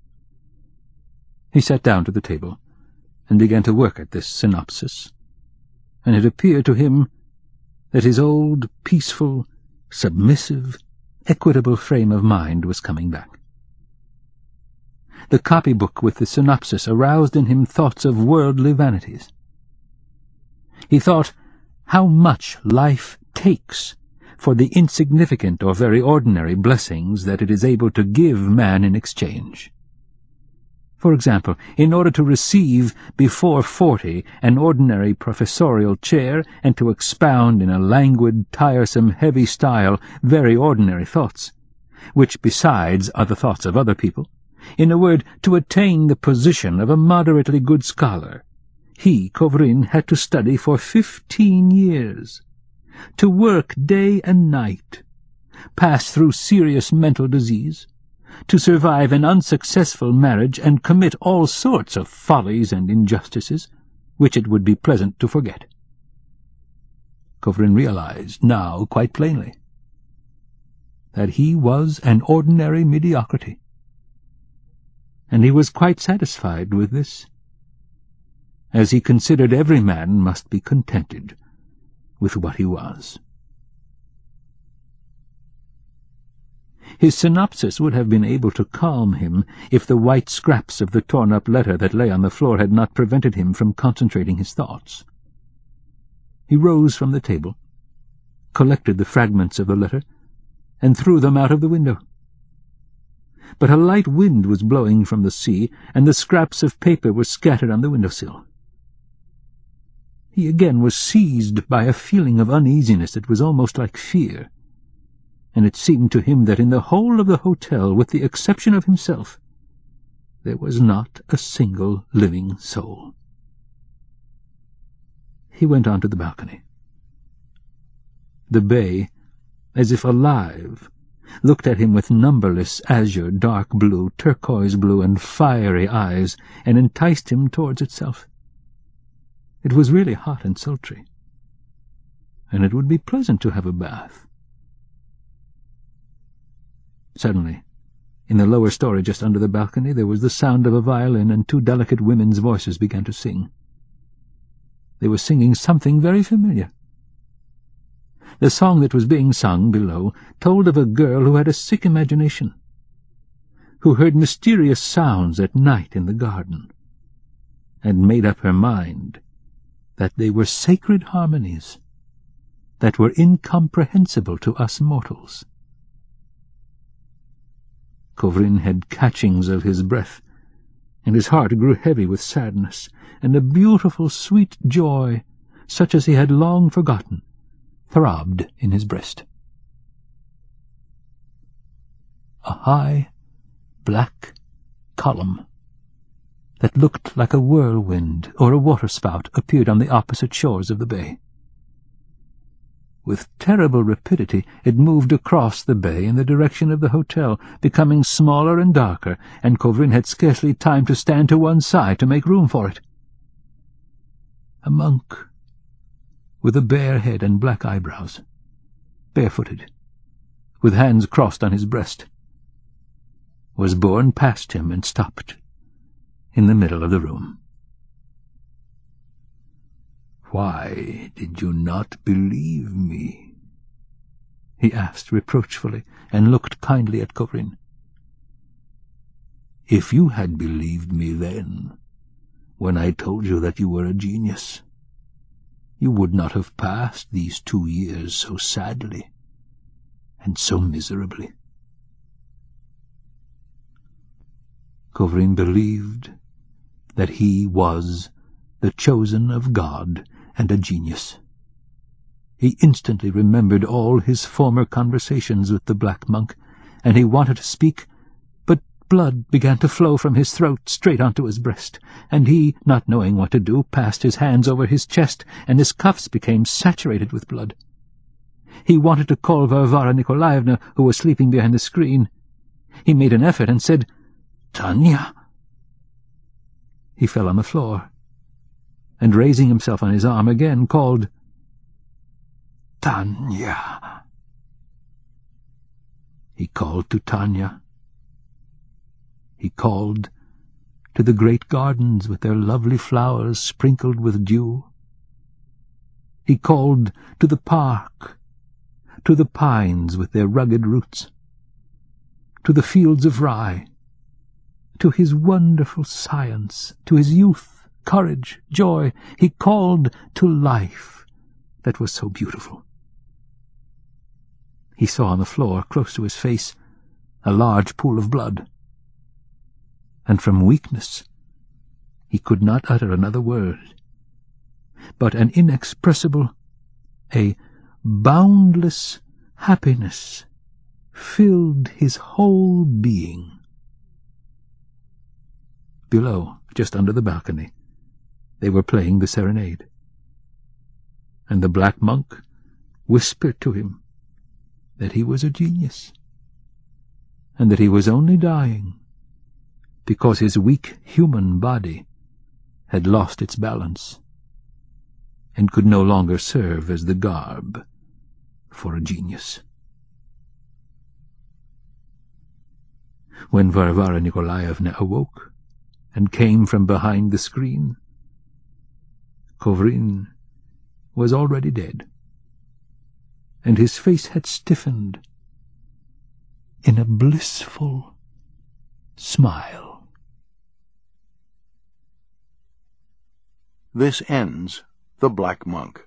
S2: He sat down to the table and began to work at this synopsis, and it appeared to him that his old, peaceful, submissive, equitable frame of mind was coming back. The copybook with the synopsis aroused in him thoughts of worldly vanities. He thought how much life takes for the insignificant or very ordinary blessings that it is able to give man in exchange. For example, in order to receive before forty an ordinary professorial chair and to expound in a languid, tiresome, heavy style very ordinary thoughts, which besides are the thoughts of other people, in a word, to attain the position of a moderately good scholar, he, Kovrin, had to study for fifteen years, to work day and night, pass through serious mental disease, to survive an unsuccessful marriage and commit all sorts of follies and injustices, which it would be pleasant to forget. Kovrin realized now quite plainly that he was an ordinary mediocrity, and he was quite satisfied with this, as he considered every man must be contented with what he was. His synopsis would have been able to calm him if the white scraps of the torn-up letter that lay on the floor had not prevented him from concentrating his thoughts. He rose from the table, collected the fragments of the letter, and threw them out of the window. But a light wind was blowing from the sea, and the scraps of paper were scattered on the window-sill. He again was seized by a feeling of uneasiness that was almost like fear, and it seemed to him that in the whole of the hotel, with the exception of himself, there was not a single living soul. He went on to the balcony. The bay, as if alive, looked at him with numberless azure, dark blue, turquoise blue, and fiery eyes, and enticed him towards itself. It was really hot and sultry, and it would be pleasant to have a bath. Suddenly, in the lower story just under the balcony, there was the sound of a violin, and two delicate women's voices began to sing. They were singing something very familiar. The song that was being sung below told of a girl who had a sick imagination, who heard mysterious sounds at night in the garden, and made up her mind that they were sacred harmonies, that were incomprehensible to us mortals. Kovrin had catchings of his breath, and his heart grew heavy with sadness, and a beautiful, sweet joy, such as he had long forgotten, throbbed in his breast. A high, black column that looked like a whirlwind or a waterspout appeared on the opposite shores of the bay. With terrible rapidity it moved across the bay in the direction of the hotel, becoming smaller and darker, and Kovrin had scarcely time to stand to one side to make room for it. A monk, with a bare head and black eyebrows, barefooted, with hands crossed on his breast, was borne past him and stopped in the middle of the room. "Why did you not believe me?" he asked reproachfully, and looked kindly at Kovrin. "If you had believed me then, when I told you that you were a genius, you would not have passed these two years so sadly and so miserably." Kovrin believed that he was the chosen of God and a genius. He instantly remembered all his former conversations with the black monk, and he wanted to speak, but blood began to flow from his throat straight onto his breast, and he, not knowing what to do, passed his hands over his chest, and his cuffs became saturated with blood. He wanted to call Varvara Nikolaevna, who was sleeping behind the screen. He made an effort and said, "Tanya!" He fell on the floor, and raising himself on his arm again, called, "Tanya!" He called to Tanya. He called to the great gardens with their lovely flowers sprinkled with dew. He called to the park, to the pines with their rugged roots, to the fields of rye, to his wonderful science, to his youth, courage, joy. He called to life that was so beautiful. He saw on the floor, close to his face, a large pool of blood, and from weakness he could not utter another word, but an inexpressible, a boundless happiness filled his whole being. Below, just under the balcony, they were playing the serenade, and the black monk whispered to him that he was a genius, and that he was only dying because his weak human body had lost its balance and could no longer serve as the garb for a genius. When Varvara Nikolaevna awoke and came from behind the screen, Kovrin was already dead, and his face had stiffened in a blissful smile.
S1: This ends The Black Monk.